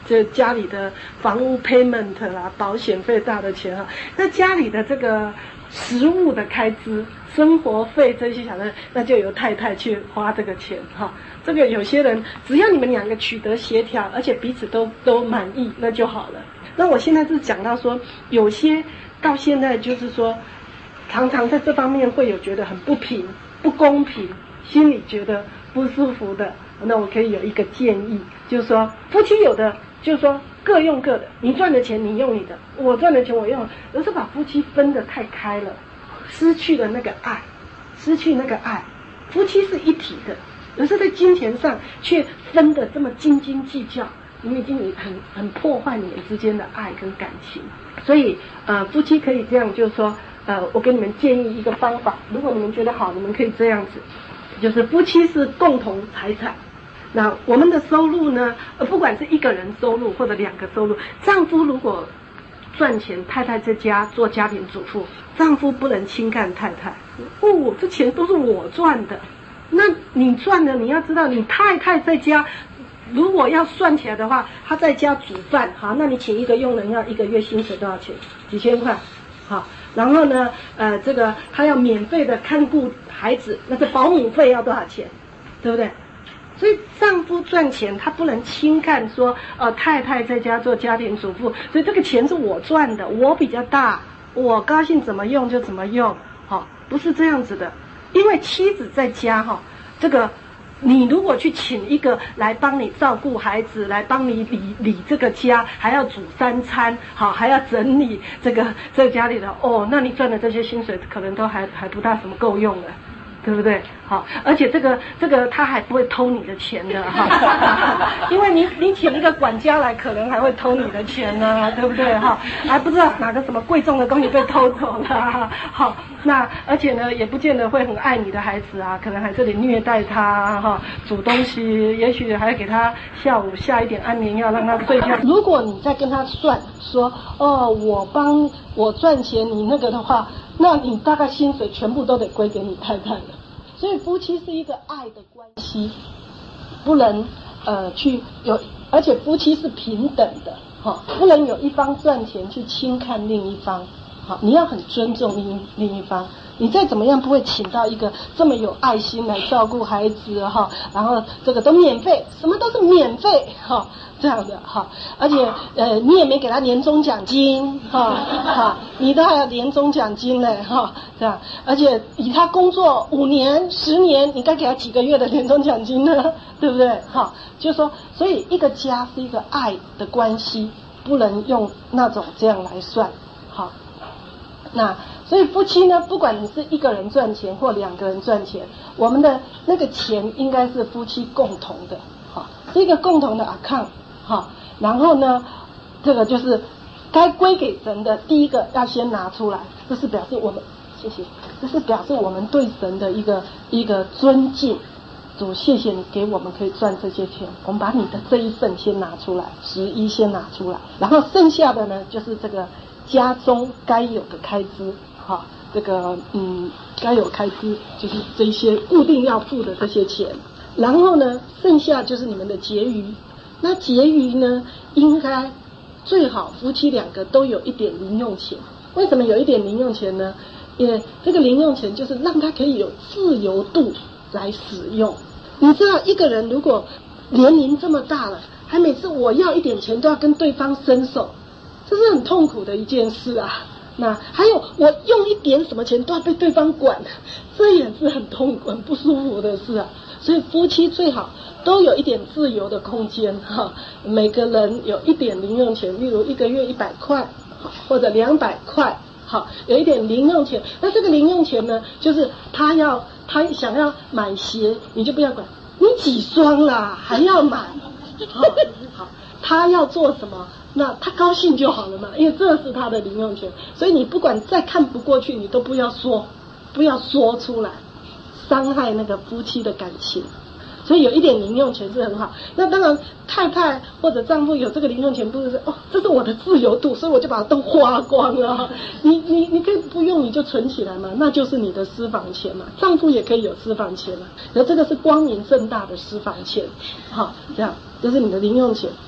这家里的房屋 payment 啦、保险费大的钱哈，那家里的这个食物的开支、生活费这些小的，那就由太太去花这个钱哈。这个有些人只要你们两个取得协调，而且彼此都满意，那就好了。那我现在是讲到说，有些到现在就是说，常常在这方面会有觉得很不平、不公平，心里觉得不舒服的。那我可以有一个建议，就是说夫妻有的就是说各用各的，你赚的钱你用你的，我赚的钱我用，有时候把夫妻分得太开了，失去了那个爱，失去那个爱。夫妻是一体的，有时候在金钱上却分得这么斤斤计较，你们已经很破坏你们之间的爱跟感情。所以夫妻可以这样，就是说我给你们建议一个方法，如果你们觉得好，你们可以这样子，就是夫妻是共同财产。那我们的收入呢，不管是一个人收入或者两个收入，丈夫如果赚钱，太太在家做家庭主妇，丈夫不能轻看太太。哦，这钱都是我赚的，那你赚的，你要知道，你太太在家，如果要算起来的话，她在家煮饭，好，那你请一个佣人要一个月薪水多少钱？几千块，好，然后呢，这个她要免费的看顾孩子，那这保姆费要多少钱？对不对？所以丈夫赚钱，他不能轻看说，太太在家做家庭主妇，所以这个钱是我赚的，我比较大，我高兴怎么用就怎么用，不是这样子的。因为妻子在家这个你如果去请一个来帮你照顾孩子，来帮你理这个家，还要煮3餐，还要整理这个家里的，那你赚的这些薪水可能都还不大什么够用的。对不对？好，而且这个他还不会偷你的钱的哈，因为你请一个管家来，可能还会偷你的钱呢，对不对哈？还不知道哪个什么贵重的东西被偷走了，好，那而且呢，也不见得会很爱你的孩子啊，可能还这里虐待他哈，煮东西，也许还给他下午下一点安眠药让他睡觉。如果你再跟他算说，我赚钱，你那个的话，那你大概薪水全部都得归给你太太了。所以夫妻是一个爱的关系，不能而且夫妻是平等的，不能有一方赚钱去轻看另一方，你要很尊重另一方。你再怎么样不会请到一个这么有爱心来照顾孩子然后这个都免费，什么都是免费这样的而且你也没给他年终奖金你都还有年终奖金嘞这样，而且以他工作5年10年，你该给他几个月的年终奖金呢？对不对？就是说，所以一个家是一个爱的关系，不能用那种这样来算那所以夫妻呢，不管你是一个人赚钱或2个人赚钱，我们的那个钱应该是夫妻共同的是一个共同的 account然后呢，这个就是该归给神的，第一个要先拿出来，这是表示我们这是表示我们对神的一个尊敬。主，谢谢你给我们可以赚这些钱，我们把你的这一份先拿出来，11先拿出来，然后剩下的呢，就是这个家中该有的开支这个该有开支就是这些固定要付的这些钱，然后呢，剩下就是你们的结余。那结余呢，应该最好夫妻2个都有一点零用钱。为什么有一点零用钱呢？因为这个零用钱就是让他可以有自由度来使用。你知道一个人如果年龄这么大了，还每次我要一点钱都要跟对方伸手，这是很痛苦的一件事啊。那还有我用一点什么钱都要被对方管，这也是很痛苦很不舒服的事啊。所以夫妻最好都有一点自由的空间每个人有一点零用钱，例如1个月100块或者200块有一点零用钱。那这个零用钱呢，就是他想要买鞋，你就不要管你几双啦，还要买他要做什么，那他高兴就好了嘛，因为这是他的零用钱。所以你不管再看不过去，你都不要说出来，伤害那个夫妻的感情。所以有一点零用钱是很好。那当然太太或者丈夫有这个零用钱，不是这是我的自由度，所以我就把它都花光了。你可以不用，你就存起来嘛，那就是你的私房钱嘛。丈夫也可以有私房钱嘛，然后这个是光明正大的私房钱这样这是你的零用钱。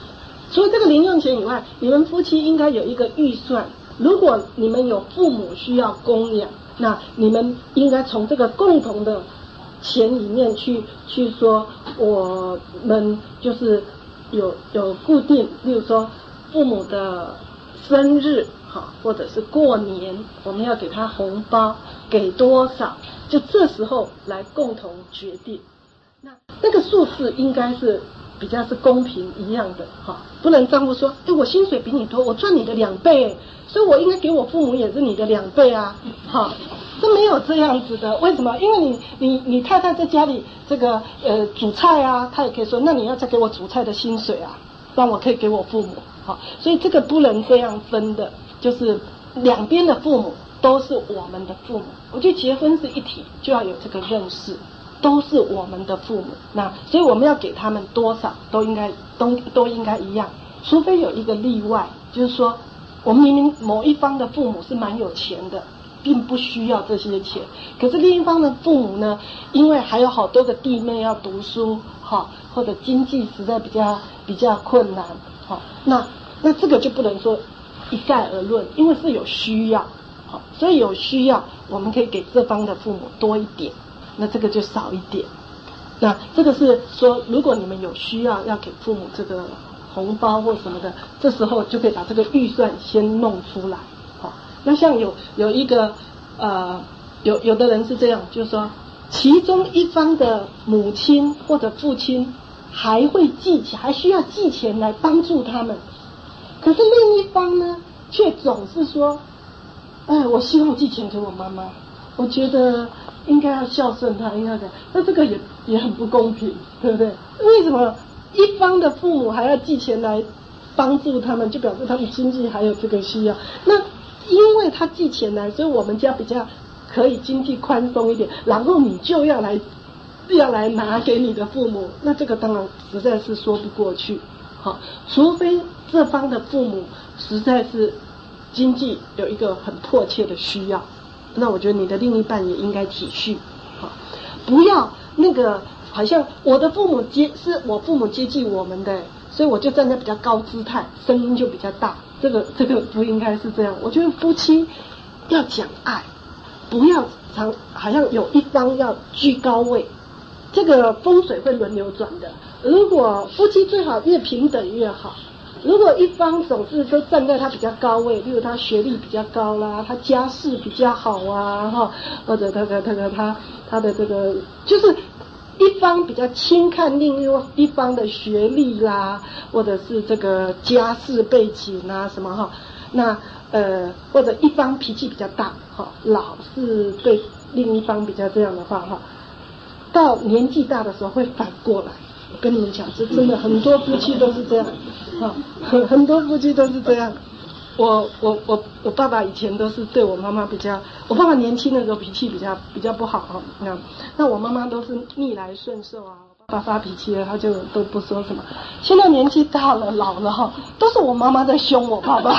除了这个零用钱以外，你们夫妻应该有一个预算。如果你们有父母需要供养，那你们应该从这个共同的钱里面去说，我们就是有固定，例如说父母的生日，或者是过年，我们要给他红包，给多少，就这时候来共同决定。那个数字应该是比较是公平一样的，不能丈夫说，我薪水比你多，我赚你的2倍，所以我应该给我父母也是你的2倍啊，这没有这样子的。为什么？因为你太太在家里这个煮菜啊，她也可以说，那你要再给我煮菜的薪水啊，让我可以给我父母，所以这个不能这样分的，就是两边的父母都是我们的父母。我觉得结婚是一体，就要有这个认识。都是我们的父母，那所以我们要给他们多少都应该一样，除非有一个例外，就是说我们明明某一方的父母是蛮有钱的，并不需要这些钱，可是另一方的父母呢，因为还有好多个弟妹要读书，或者经济实在比较困难，那这个就不能说一概而论，因为是有需要，所以有需要我们可以给这方的父母多一点。那这个就少一点。那这个是说，如果你们有需要要给父母这个红包或什么的，这时候就可以把这个预算先弄出来。那像有一个有的人是这样，就是说，其中一方的母亲或者父亲还需要寄钱来帮助他们，可是另一方呢，却总是说，我希望寄钱给我妈妈，我觉得应该要孝顺他，应该这样。那这个也很不公平，对不对？为什么一方的父母还要寄钱来帮助他们，就表示他们经济还有这个需要？那因为他寄钱来，所以我们家比较可以经济宽松一点，然后你就要来拿给你的父母，那这个当然实在是说不过去。除非这方的父母实在是经济有一个很迫切的需要，那我觉得你的另一半也应该体恤，不要那个好像我的父母是我父母接济我们的，所以我就站在比较高姿态，声音就比较大，这个不应该是这样。我觉得夫妻要讲爱，不要好像有一方要居高位，这个风水会轮流转的。如果夫妻最好越平等越好。如果一方总是都站在他比较高位，例如他学历比较高啦，他家世比较好啊，或者他的这个就是一方比较轻看另一方的学历啦，或者是这个家世背景啊什么那或者一方脾气比较大老是对另一方比较这样的话到年纪大的时候会反过来。我跟你们讲，这真的很多夫妻都是这样，很多夫妻都是这样。我爸爸以前都是对我妈妈比较，我爸爸年轻的时候脾气比较不好那我妈妈都是逆来顺受啊。爸爸发脾气了，他就都不说什么。现在年纪大了，老了都是我妈妈在凶我爸爸。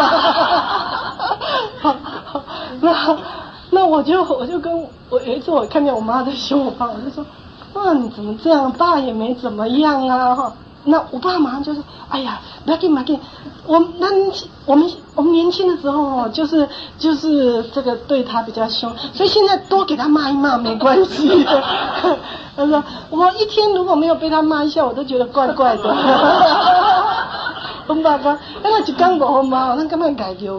那我就跟我有一次我看见我妈在凶我爸，我就说。你怎么这样？爸也没怎么样啊那我爸马上就说：“哎呀，不要紧，我们年轻的时候就是这个对他比较凶，所以现在多给他骂一骂没关系。”他说：“我一天如果没有被他骂一下，我都觉得怪怪的。”我爸爸，那一天不好骂，那干嘛改丢？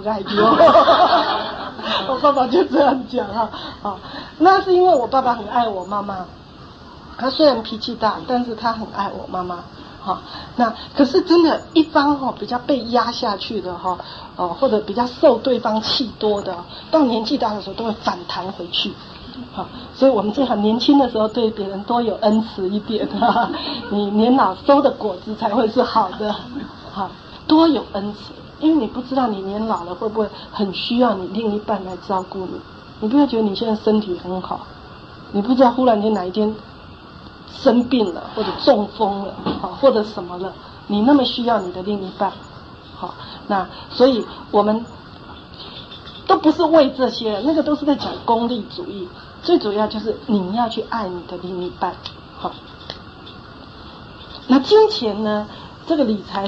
我爸爸就这样讲那是因为我爸爸很爱我妈妈。他虽然脾气大，但是他很爱我妈妈，那可是真的，一方比较被压下去的或者比较受对方气多的，到年纪大的时候都会反弹回去，所以我们最好年轻的时候对别人多有恩慈一点，你年老收的果子才会是好的，多有恩慈，因为你不知道你年老了会不会很需要你另一半来照顾你，你不要觉得你现在身体很好，你不知道忽然间哪一天。生病了，或者中风了，或者什么了，你那么需要你的另一半，那所以我们都不是为这些，那个都是在讲功利主义，最主要就是你要去爱你的另一半，那金钱呢？这个理财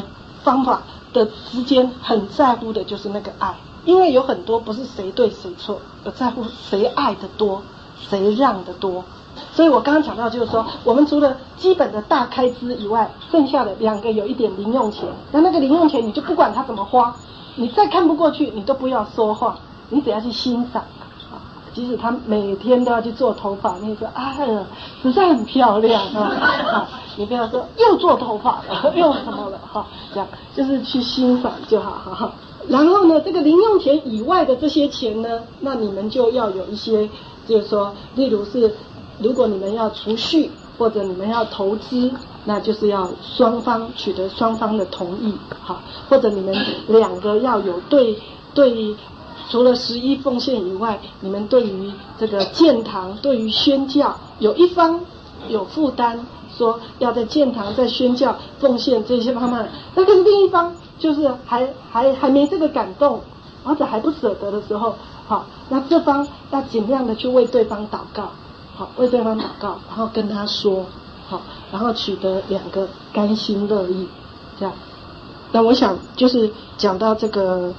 方法的之间很在乎的就是那个爱，因为有很多不是谁对谁错，而在乎谁爱的多，谁让的多。所以我刚刚讲到就是说，我们除了基本的大开支以外，剩下的2个有一点零用钱，那个零用钱你就不管它怎么花，你再看不过去你都不要说话，你只要去欣赏。即使他每天都要去做头发，你说哎呀实在很漂亮你不要说又做头发了又什么了这样就是去欣赏就好然后呢，这个零用钱以外的这些钱呢，那你们就要有一些，就是说例如是如果你们要储蓄或者你们要投资，那就是要双方取得双方的同意或者你们2个要有对除了11奉献以外，你们对于这个建堂对于宣教有一方有负担，说要在建堂在宣教奉献这些方面，那跟另一方就是还没这个感动或者还不舍得的时候，那这方要尽量的去为对方祷告，为对方祷告，然后跟他说，然后取得2个甘心乐意，这样。那我想就是讲到这个，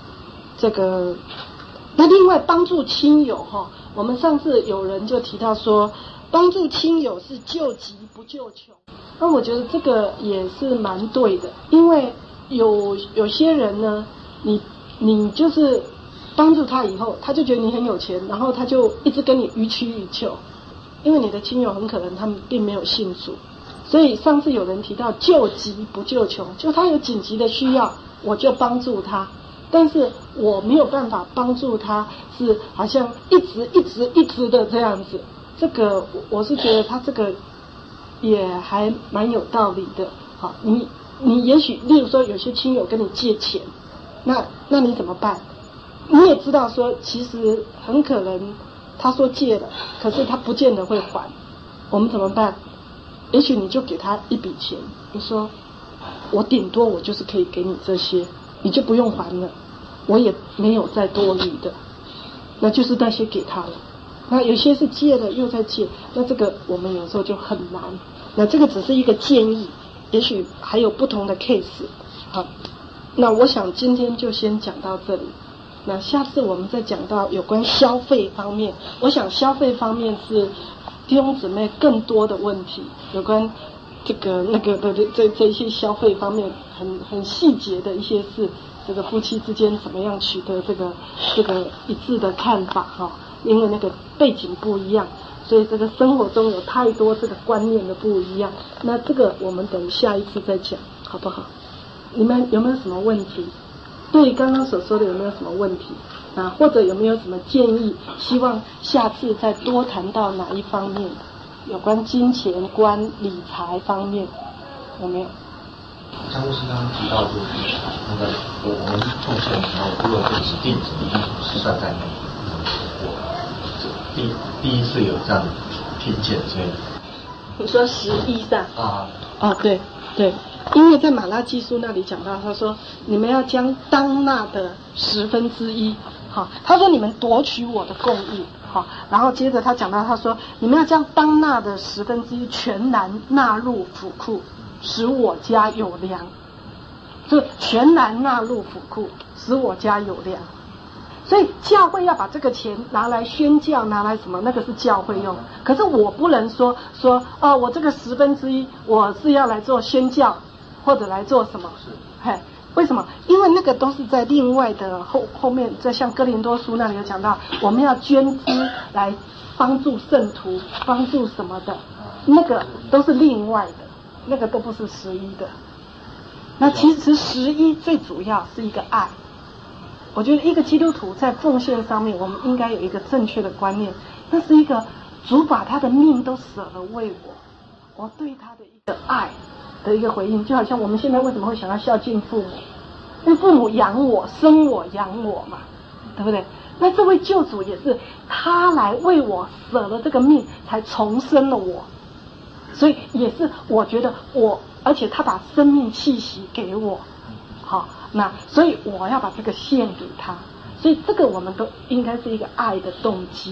那另外帮助亲友我们上次有人就提到说，帮助亲友是救急不救穷。那我觉得这个也是蛮对的，因为有些人呢，你就是帮助他以后，他就觉得你很有钱，然后他就一直跟你予取予求，因为你的亲友很可能他们并没有信主，所以上次有人提到救急不救穷，就他有紧急的需要，我就帮助他。但是我没有办法帮助他，是好像一直的这样子。这个我是觉得他这个也还蛮有道理的。你也许例如说有些亲友跟你借钱，那你怎么办？你也知道说其实很可能他说借了，可是他不见得会还，我们怎么办？也许你就给他一笔钱，你说我顶多我就是可以给你这些，你就不用还了，我也没有再多余的，那就是那些给他了。那有些是借了又再借，那这个我们有时候就很难。那这个只是一个建议，也许还有不同的 case。好，那我想今天就先讲到这里。那下次我们再讲到有关消费方面，我想消费方面是弟兄姊妹更多的问题，有关这个那个的这一些消费方面很细节的一些事，这个夫妻之间怎么样取得这个一致的看法因为那个背景不一样，所以这个生活中有太多这个观念的不一样。那这个我们等下一次再讲，好不好？你们有没有什么问题？对刚刚所说的有没有什么问题或者有没有什么建议？希望下次再多谈到哪一方面？有关金钱观、理财方面有没有？ 张牧师刚刚提到就是那个我们奉献的时候，如果是指定是算在内，我第一次有这样的听见，所以你说11上对，因为在马拉基书那里讲到，他说你们要将当纳的1/10，他说你们夺取我的供应，然后接着他讲到，他说你们要将当纳的1/10全然纳入府库，使我家有粮。就全然纳入府库，使我家有粮。所以教会要把这个钱拿来宣教，拿来什么？那个是教会用。可是我不能说我这个1/10我是要来做宣教，或者来做什么？为什么？因为那个都是在另外的后面，在像哥林多书那里有讲到，我们要捐资来帮助圣徒，帮助什么的，那个都是另外的，那个都不是11的。那其实11最主要是一个爱。我觉得一个基督徒在奉献上面，我们应该有一个正确的观念，那是一个主把他的命都舍了为我对他的一个爱的一个回应。就好像我们现在为什么会想要孝敬父母，因为父母养我，生我养我嘛，对不对？那这位救主也是他来为我舍了这个命，才重生了我，所以也是我觉得而且他把生命气息给我，那所以我要把这个献给他，所以这个我们都应该是一个爱的动机，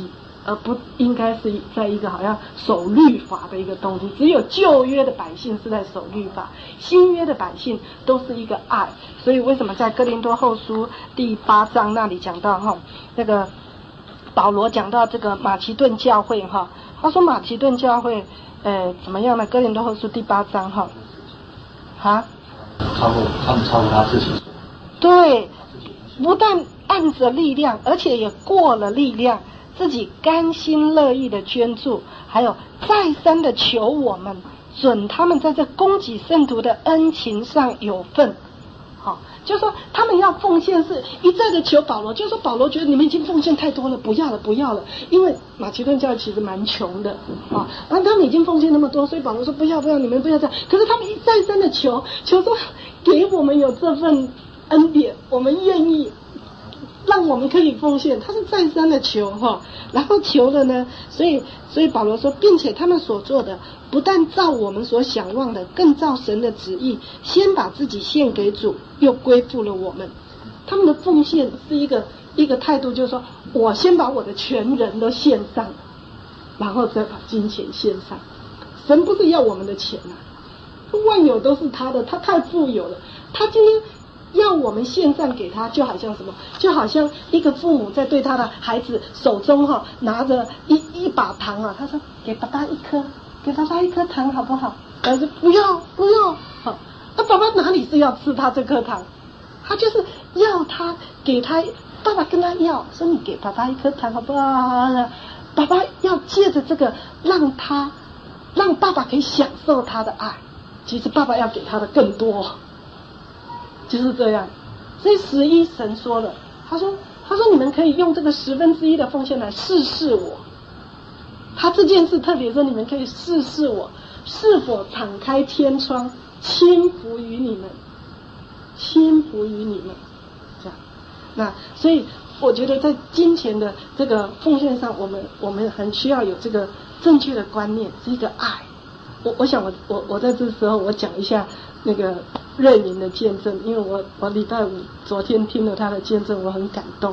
而不应该是在一个好像守律法的一个东西。只有旧约的百姓是在守律法，新约的百姓都是一个爱。所以为什么在哥林多后书第8章那里讲到那个保罗讲到这个马其顿教会他说马其顿教会怎么样呢？哥林多后书第8章他们超过他自己。对，不但按着力量，而且也过了力量，自己甘心乐意的捐助，还有再三的求我们准他们在这供给圣徒的恩情上有份。就是说他们要奉献，是一再的求保罗，就是说保罗觉得你们已经奉献太多了，不要了，因为马其顿教会其实蛮穷的然后他们已经奉献那么多，所以保罗说不要，你们不要这样。可是他们一再三的求说给我们有这份恩典，我们愿意让我们可以奉献，他是再三的求然后求了呢，所以保罗说，并且他们所做的不但照我们所想望的，更照神的旨意，先把自己献给主，又归附了我们。他们的奉献是一个态度，就是说我先把我的全人都献上，然后再把金钱献上。神不是要我们的钱万有都是他的，他太富有了，他今天要我们献上给他，就好像什么？就好像一个父母在对他的孩子手中拿着一把糖他说给爸爸一颗糖好不好？他说不要那爸爸哪里是要吃他这颗糖？他就是要他给他，爸爸跟他要说你给爸爸一颗糖好不好？爸爸要借着这个让爸爸可以享受他的爱，其实爸爸要给他的更多。就是这样，所以11神说了，他说你们可以用这个1/10的奉献来试试我。他这件事特别说，你们可以试试我是否敞开天窗，轻浮于你们，这样。那所以我觉得在金钱的这个奉献上，我们很需要有这个正确的观念，是一个爱。我想我在这时候我讲一下那个瑞宁的见证，因为我礼拜5昨天听了他的见证，我很感动。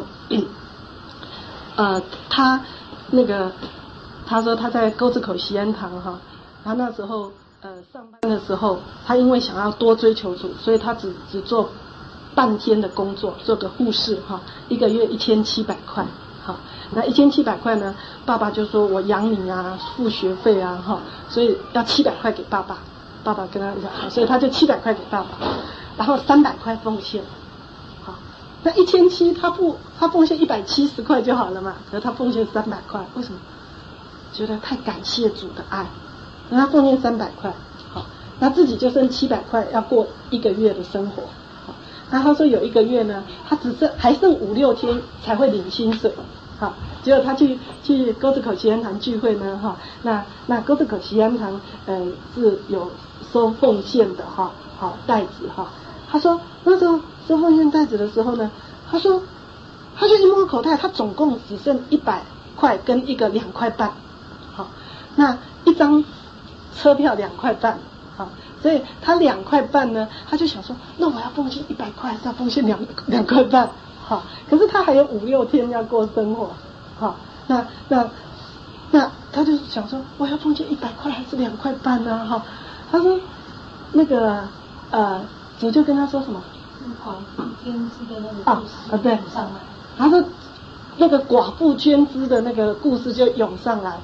他说他在沟子口西安堂他那时候上班的时候，他因为想要多追求主，所以他只做半天的工作，做个护士1个月1700块那1700块呢，爸爸就说我养你付学费所以要700块给爸爸。爸爸跟他讲所以他就700块给爸爸，然后300块奉献。那1700他奉献170块就好了嘛，可是他奉献300块，为什么？觉得太感谢主的爱，那他奉献300块，那自己就剩700块要过1个月的生活。那他说有1个月呢，他还剩5-6天才会领薪水。结果他去沟子口西安堂聚会呢那沟子口西安堂是有收奉献的袋子他说那时候收奉献袋子的时候呢，他说他就一摸口袋，他总共只剩100块跟一个2块半那一张车票2块半所以他2块半呢，他就想说那我要奉献100块还是要奉献2块半可是他还有5-6天要过生活那他就想说我要奉献100块还是2块半呢他说那个主就跟他说什么捐资的那个故事对上来， 他说那个寡妇捐资的那个故事就涌上来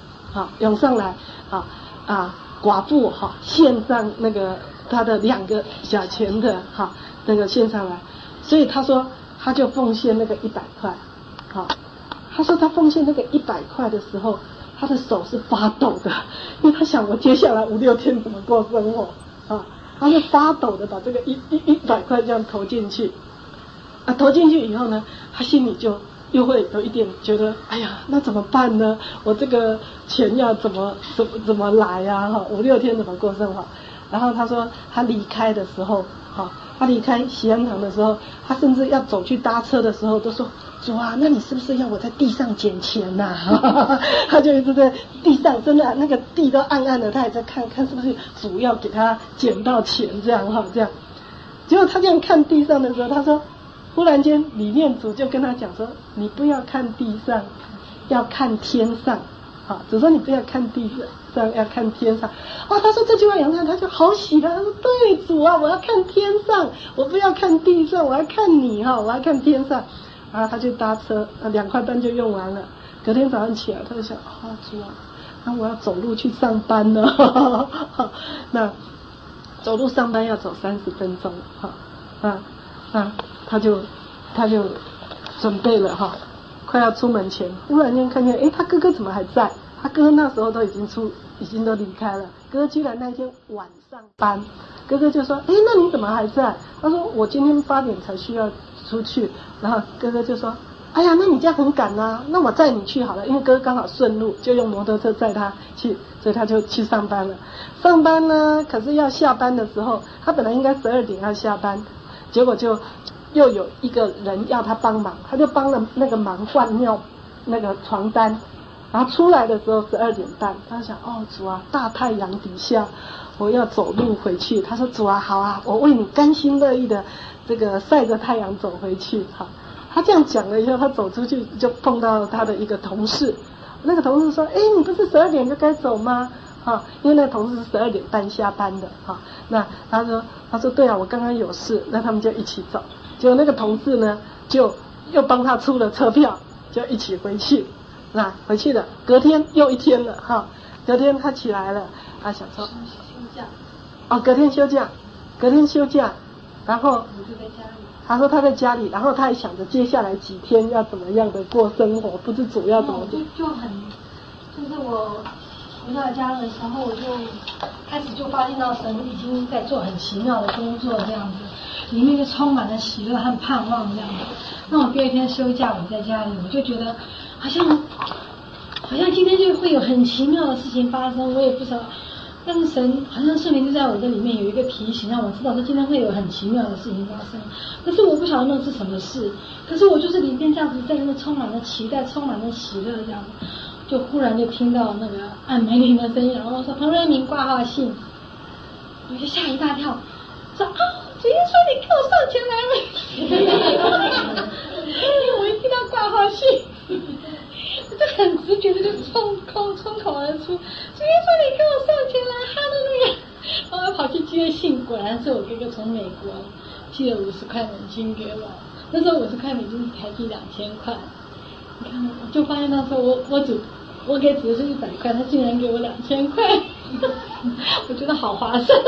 寡妇献上那个他的2个小钱的那个献上来，所以他说他就奉献那个100块他说他奉献那个100块的时候，他的手是发抖的，因为他想我接下来5-6天怎么过生活他就发抖的把这个100块这样投进去投进去以后呢，他心里就又会有一点觉得哎呀那怎么办呢，我这个钱要怎么来5-6天怎么过生活。然后他说他离开的时候他离开西安堂的时候，他甚至要走去搭车的时候都说主啊，那你是不是要我在地上捡钱他就一直在地上，真的那个地都暗暗的，他也在看是不是主要给他捡到钱这样这样。结果他这样看地上的时候，他说忽然间里面主就跟他讲说你不要看地上， 要看天上。好，主说你不要看地上，要看天上。他说这句话杨太他就好喜了，他说对主啊，我要看天上，我不要看地上，我要看你我要看天上。然后他就搭车，2块半就用完了。隔天早上起来，他就想主啊，那我要走路去上班了。那走路上班要走30分钟，他就准备了快要出门前，忽然间看见他哥哥怎么还在？他哥哥那时候都已经都离开了。哥哥居然那天晚上班，哥哥就说那你怎么还在？他说我今天8点才需要出去。然后哥哥就说哎呀，那你这样很赶啊，那我载你去好了，因为哥哥刚好顺路，就用摩托车载他去，所以他就去上班了。上班呢，可是要下班的时候，他本来应该12点要下班，结果就又有一个人要他帮忙，他就帮了那个忙换那个床单，然后出来的时候12点半，他想主啊，大太阳底下我要走路回去。他说主啊，好啊，我为你甘心乐意的这个晒着太阳走回去。他这样讲了以后，他走出去就碰到他的一个同事，那个同事说你不是12点就该走吗？因为那个同事是12点半下班的。那他说对啊，我刚刚有事，那他们就一起走。结果那个同事呢，就又帮他出了车票，就一起回去。那回去了，隔天又一天了隔天他起来了，他想说休假。 隔天休假，然后我就在家里。 他说他在家里，然后他还想着接下来几天要怎么样的过生活，不知主要怎么做。 就是我回到家的时候，我就开始就发现到神已经在做很奇妙的工作，这样子，里面就充满了喜乐和盼望这样子。那我第2天休假，我在家里，我就觉得好像今天就会有很奇妙的事情发生，我也不知道。但是神好像圣灵就在我这里面有一个提醒，让我知道说今天会有很奇妙的事情发生。可是我不晓得那是什么事，可是我就是里面这样子在那充满了期待，充满了喜乐这样子，就忽然就听到那个按门铃的声音，然后说彭瑞明挂号信，我就吓一大跳，说主耶稣你给我上前来了。我一听到挂号信，我就很直觉的就冲口而出，主耶稣你给我上前来，哈利路亚！然后我跑去接信，果然是我哥哥从美国寄了50块美金给我，那时候50块美金是台币2000块。你看，我就发现那时候我给主是100块，他竟然给我2000块，我觉得好划算。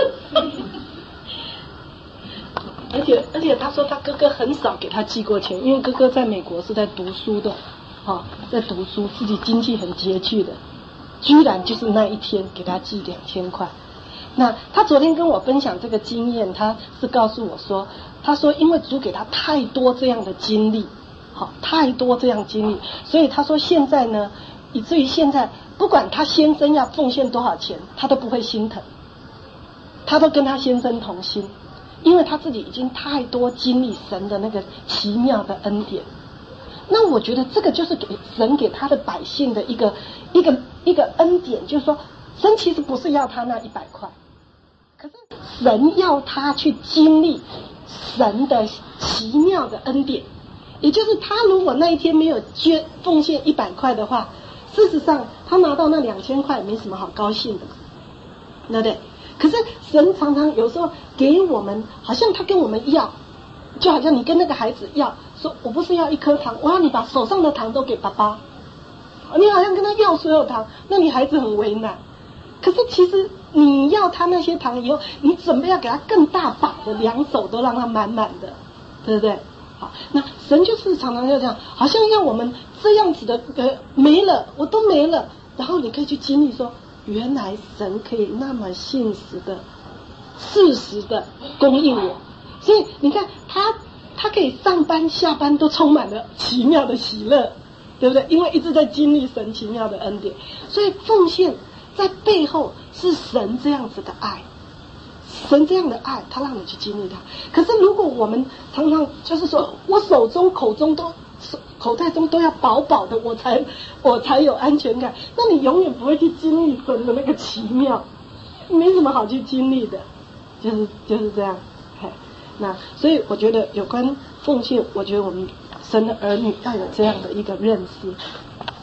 而且他说他哥哥很少给他寄过钱，因为哥哥在美国是在读书的，在读书，自己经济很拮据的，居然就是那一天给他寄2000块。那他昨天跟我分享这个经验，他是告诉我说，他说因为主给他太多这样的经历，太多这样经历，所以他说现在呢，以至于现在不管他先生要奉献多少钱，他都不会心疼，他都跟他先生同心，因为他自己已经太多经历神的那个奇妙的恩典。那我觉得这个就是神给他的百姓的一个恩典，就是说神其实不是要他那100块，可是神要他去经历神的奇妙的恩典。也就是他如果那一天没有奉献100块的话，事实上他拿到那2000块没什么好高兴的，对不对？可是神常常有时候给我们，好像他跟我们要，就好像你跟那个孩子要，说我不是要1颗糖，我要你把手上的糖都给爸爸，你好像跟他要所有糖，那你孩子很为难。可是其实你要他那些糖以后，你准备要给他更大把的，2手都让他满满的，对不对？好，那神就是常常要这样，好像要我们这样子的没了，我都没了，然后你可以去经历说，原来神可以那么信实的、适时的供应我。所以你看他可以上班下班都充满了奇妙的喜乐，对不对？因为一直在经历神奇妙的恩典，所以奉献在背后是神这样子的爱，神这样的爱，他让你去经历它。可是如果我们常常就是说我手中口袋中都要饱饱的，我才有安全感，那你永远不会去经历神的那个奇妙，没什么好去经历的，就是这样。那所以我觉得有关奉献，我觉得我们神的儿女要有这样的一个认识，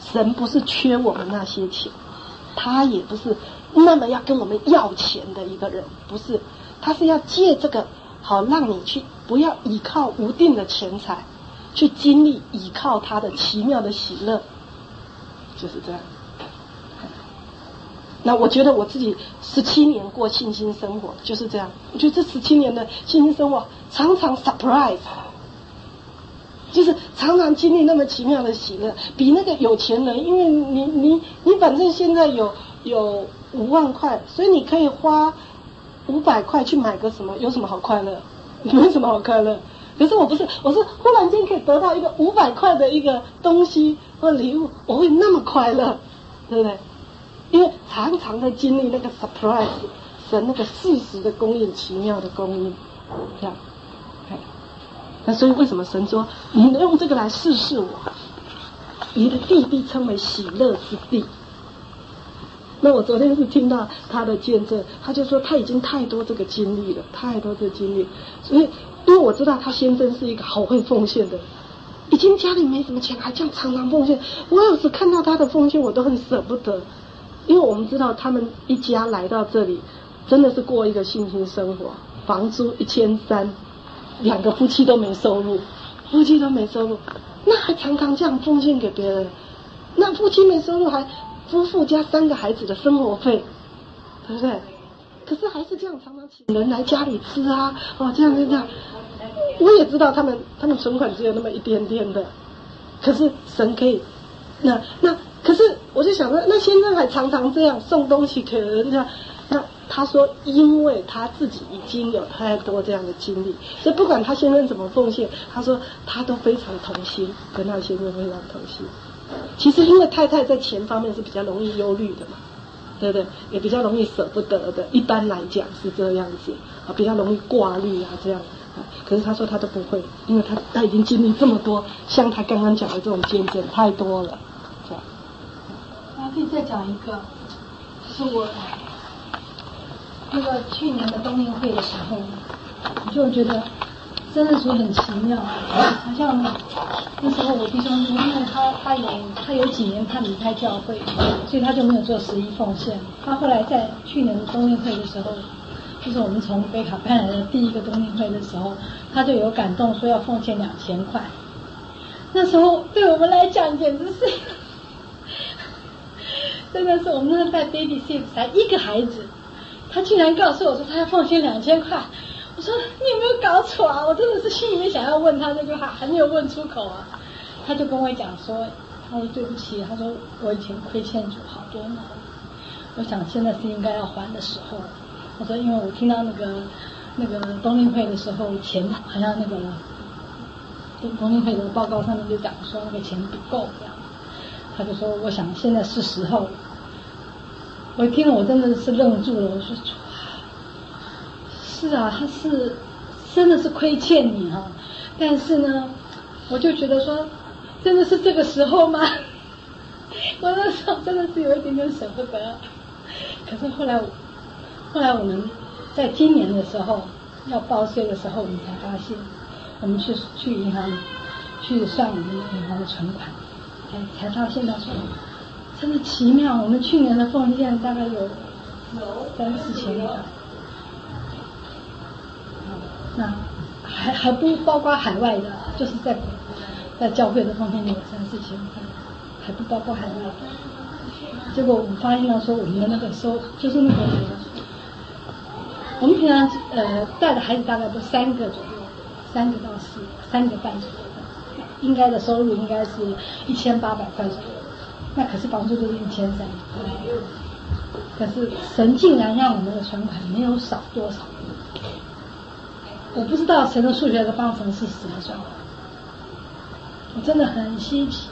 神不是缺我们那些钱，他也不是那么要跟我们要钱的一个人，不是，他是要借这个好让你去不要依靠无定的钱财，去经历依靠他的奇妙的喜乐，就是这样。那我觉得我自己17年过信心生活就是这样，我觉得这17年的信心生活常常 surprise， 就是常常经历那么奇妙的喜乐，比那个有钱人，因为你反正现在有5万块，所以你可以花500块去买个什么，有什么好快乐？没什么好快乐。可是我不是，我是忽然间可以得到一个500块的一个东西或礼物，我会那么快乐，对不对？因为常常在经历那个 surprise， 神那个适时的供应，奇妙的供应，这样。那所以为什么神说你能用这个来试试我？你的地必称为喜乐之地。那我昨天是听到他的见证，他就说他已经太多这个经历了，太多这个经历，所以因为我知道他先生是一个好会奉献的，已经家里没什么钱，还这样常常奉献。我有时看到他的奉献，我都很舍不得，因为我们知道他们一家来到这里，真的是过一个信心生活，房租1300，2个夫妻都没收入，那还常常这样奉献给别人，那夫妻没收入还夫妇加3个孩子的生活费，对不对？可是还是这样常常请人来家里吃啊，这样。我也知道他们存款只有那么一点点的，可是神可以，那可是我就想说，那先生还常常这样送东西给人家，那他说因为他自己已经有太多这样的经历，所以不管他先生怎么奉献，他说他都非常同心，跟他先生非常同心。其实因为太太在钱方面是比较容易忧虑的嘛，对不对？也比较容易舍不得的，一般来讲是这样子啊，比较容易挂虑啊这样啊。可是他说他都不会，因为他已经经历这么多，像他刚刚讲的这种见证太多了，这样。 还可以再讲一个，就是我那个去年的冬令会的时候，我就觉得真的是很奇妙，好像那时候我弟兄，因为他有几年他离开教会，所以他就没有做11奉献。他后来在去年的冬令会的时候，就是我们从北卡搬来的第一个冬令会的时候，他就有感动说要奉献2000块。那时候对我们来讲简直是真的是我们那时带 baby sit 才1个孩子，他竟然告诉我说他要奉献2000块。我说你有没有搞错啊？我真的是心里面想要问他这句话，还没有问出口啊。他就跟我讲说，他说对不起，他说我以前亏欠主好多呢，我想现在是应该要还的时候。我说因为我听到那个冬令会的时候，钱好像那个冬令会的报告上面就讲说那个钱不够这样。他就说我想现在是时候。我一听了我真的是愣住了，我说是啊，他是真的是亏欠你哈，但是呢，我就觉得说，真的是这个时候吗？我那时候真的是有一点点舍不得。可是后来我们在今年的时候要报税的时候，我们才发现，我们去银行去算我们银行的存款，才发现到说，真的奇妙，我们去年的奉献大概有3-4千块。那还不包括海外的，就是在教会的奉献有3-4千块，还不包括海外的。结果我们发现到说，我们的那个就是那个，我们平常带的孩子大概都3个左右，3个到4，3个半左右，应该的收入应该是1800块左右。那可是房租就是1300块，可是神竟然让我们的存款没有少多少。我不知道神的数学的方程是怎么算的，我真的很稀奇。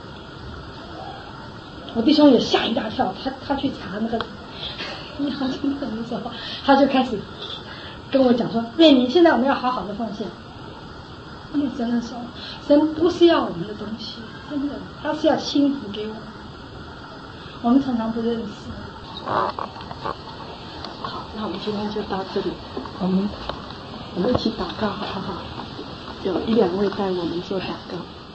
我弟兄也吓一大跳，他去查那个银行存款的时候，他就开始跟我讲说：“瑞妮，现在我们要好好的奉献。”因为真的说，神不是要我们的东西，真的，他是要幸福给我们。我们常常不认识。 好，那我们今天就到这里，我们一起祷告好不好？有1-2位带我们做祷告。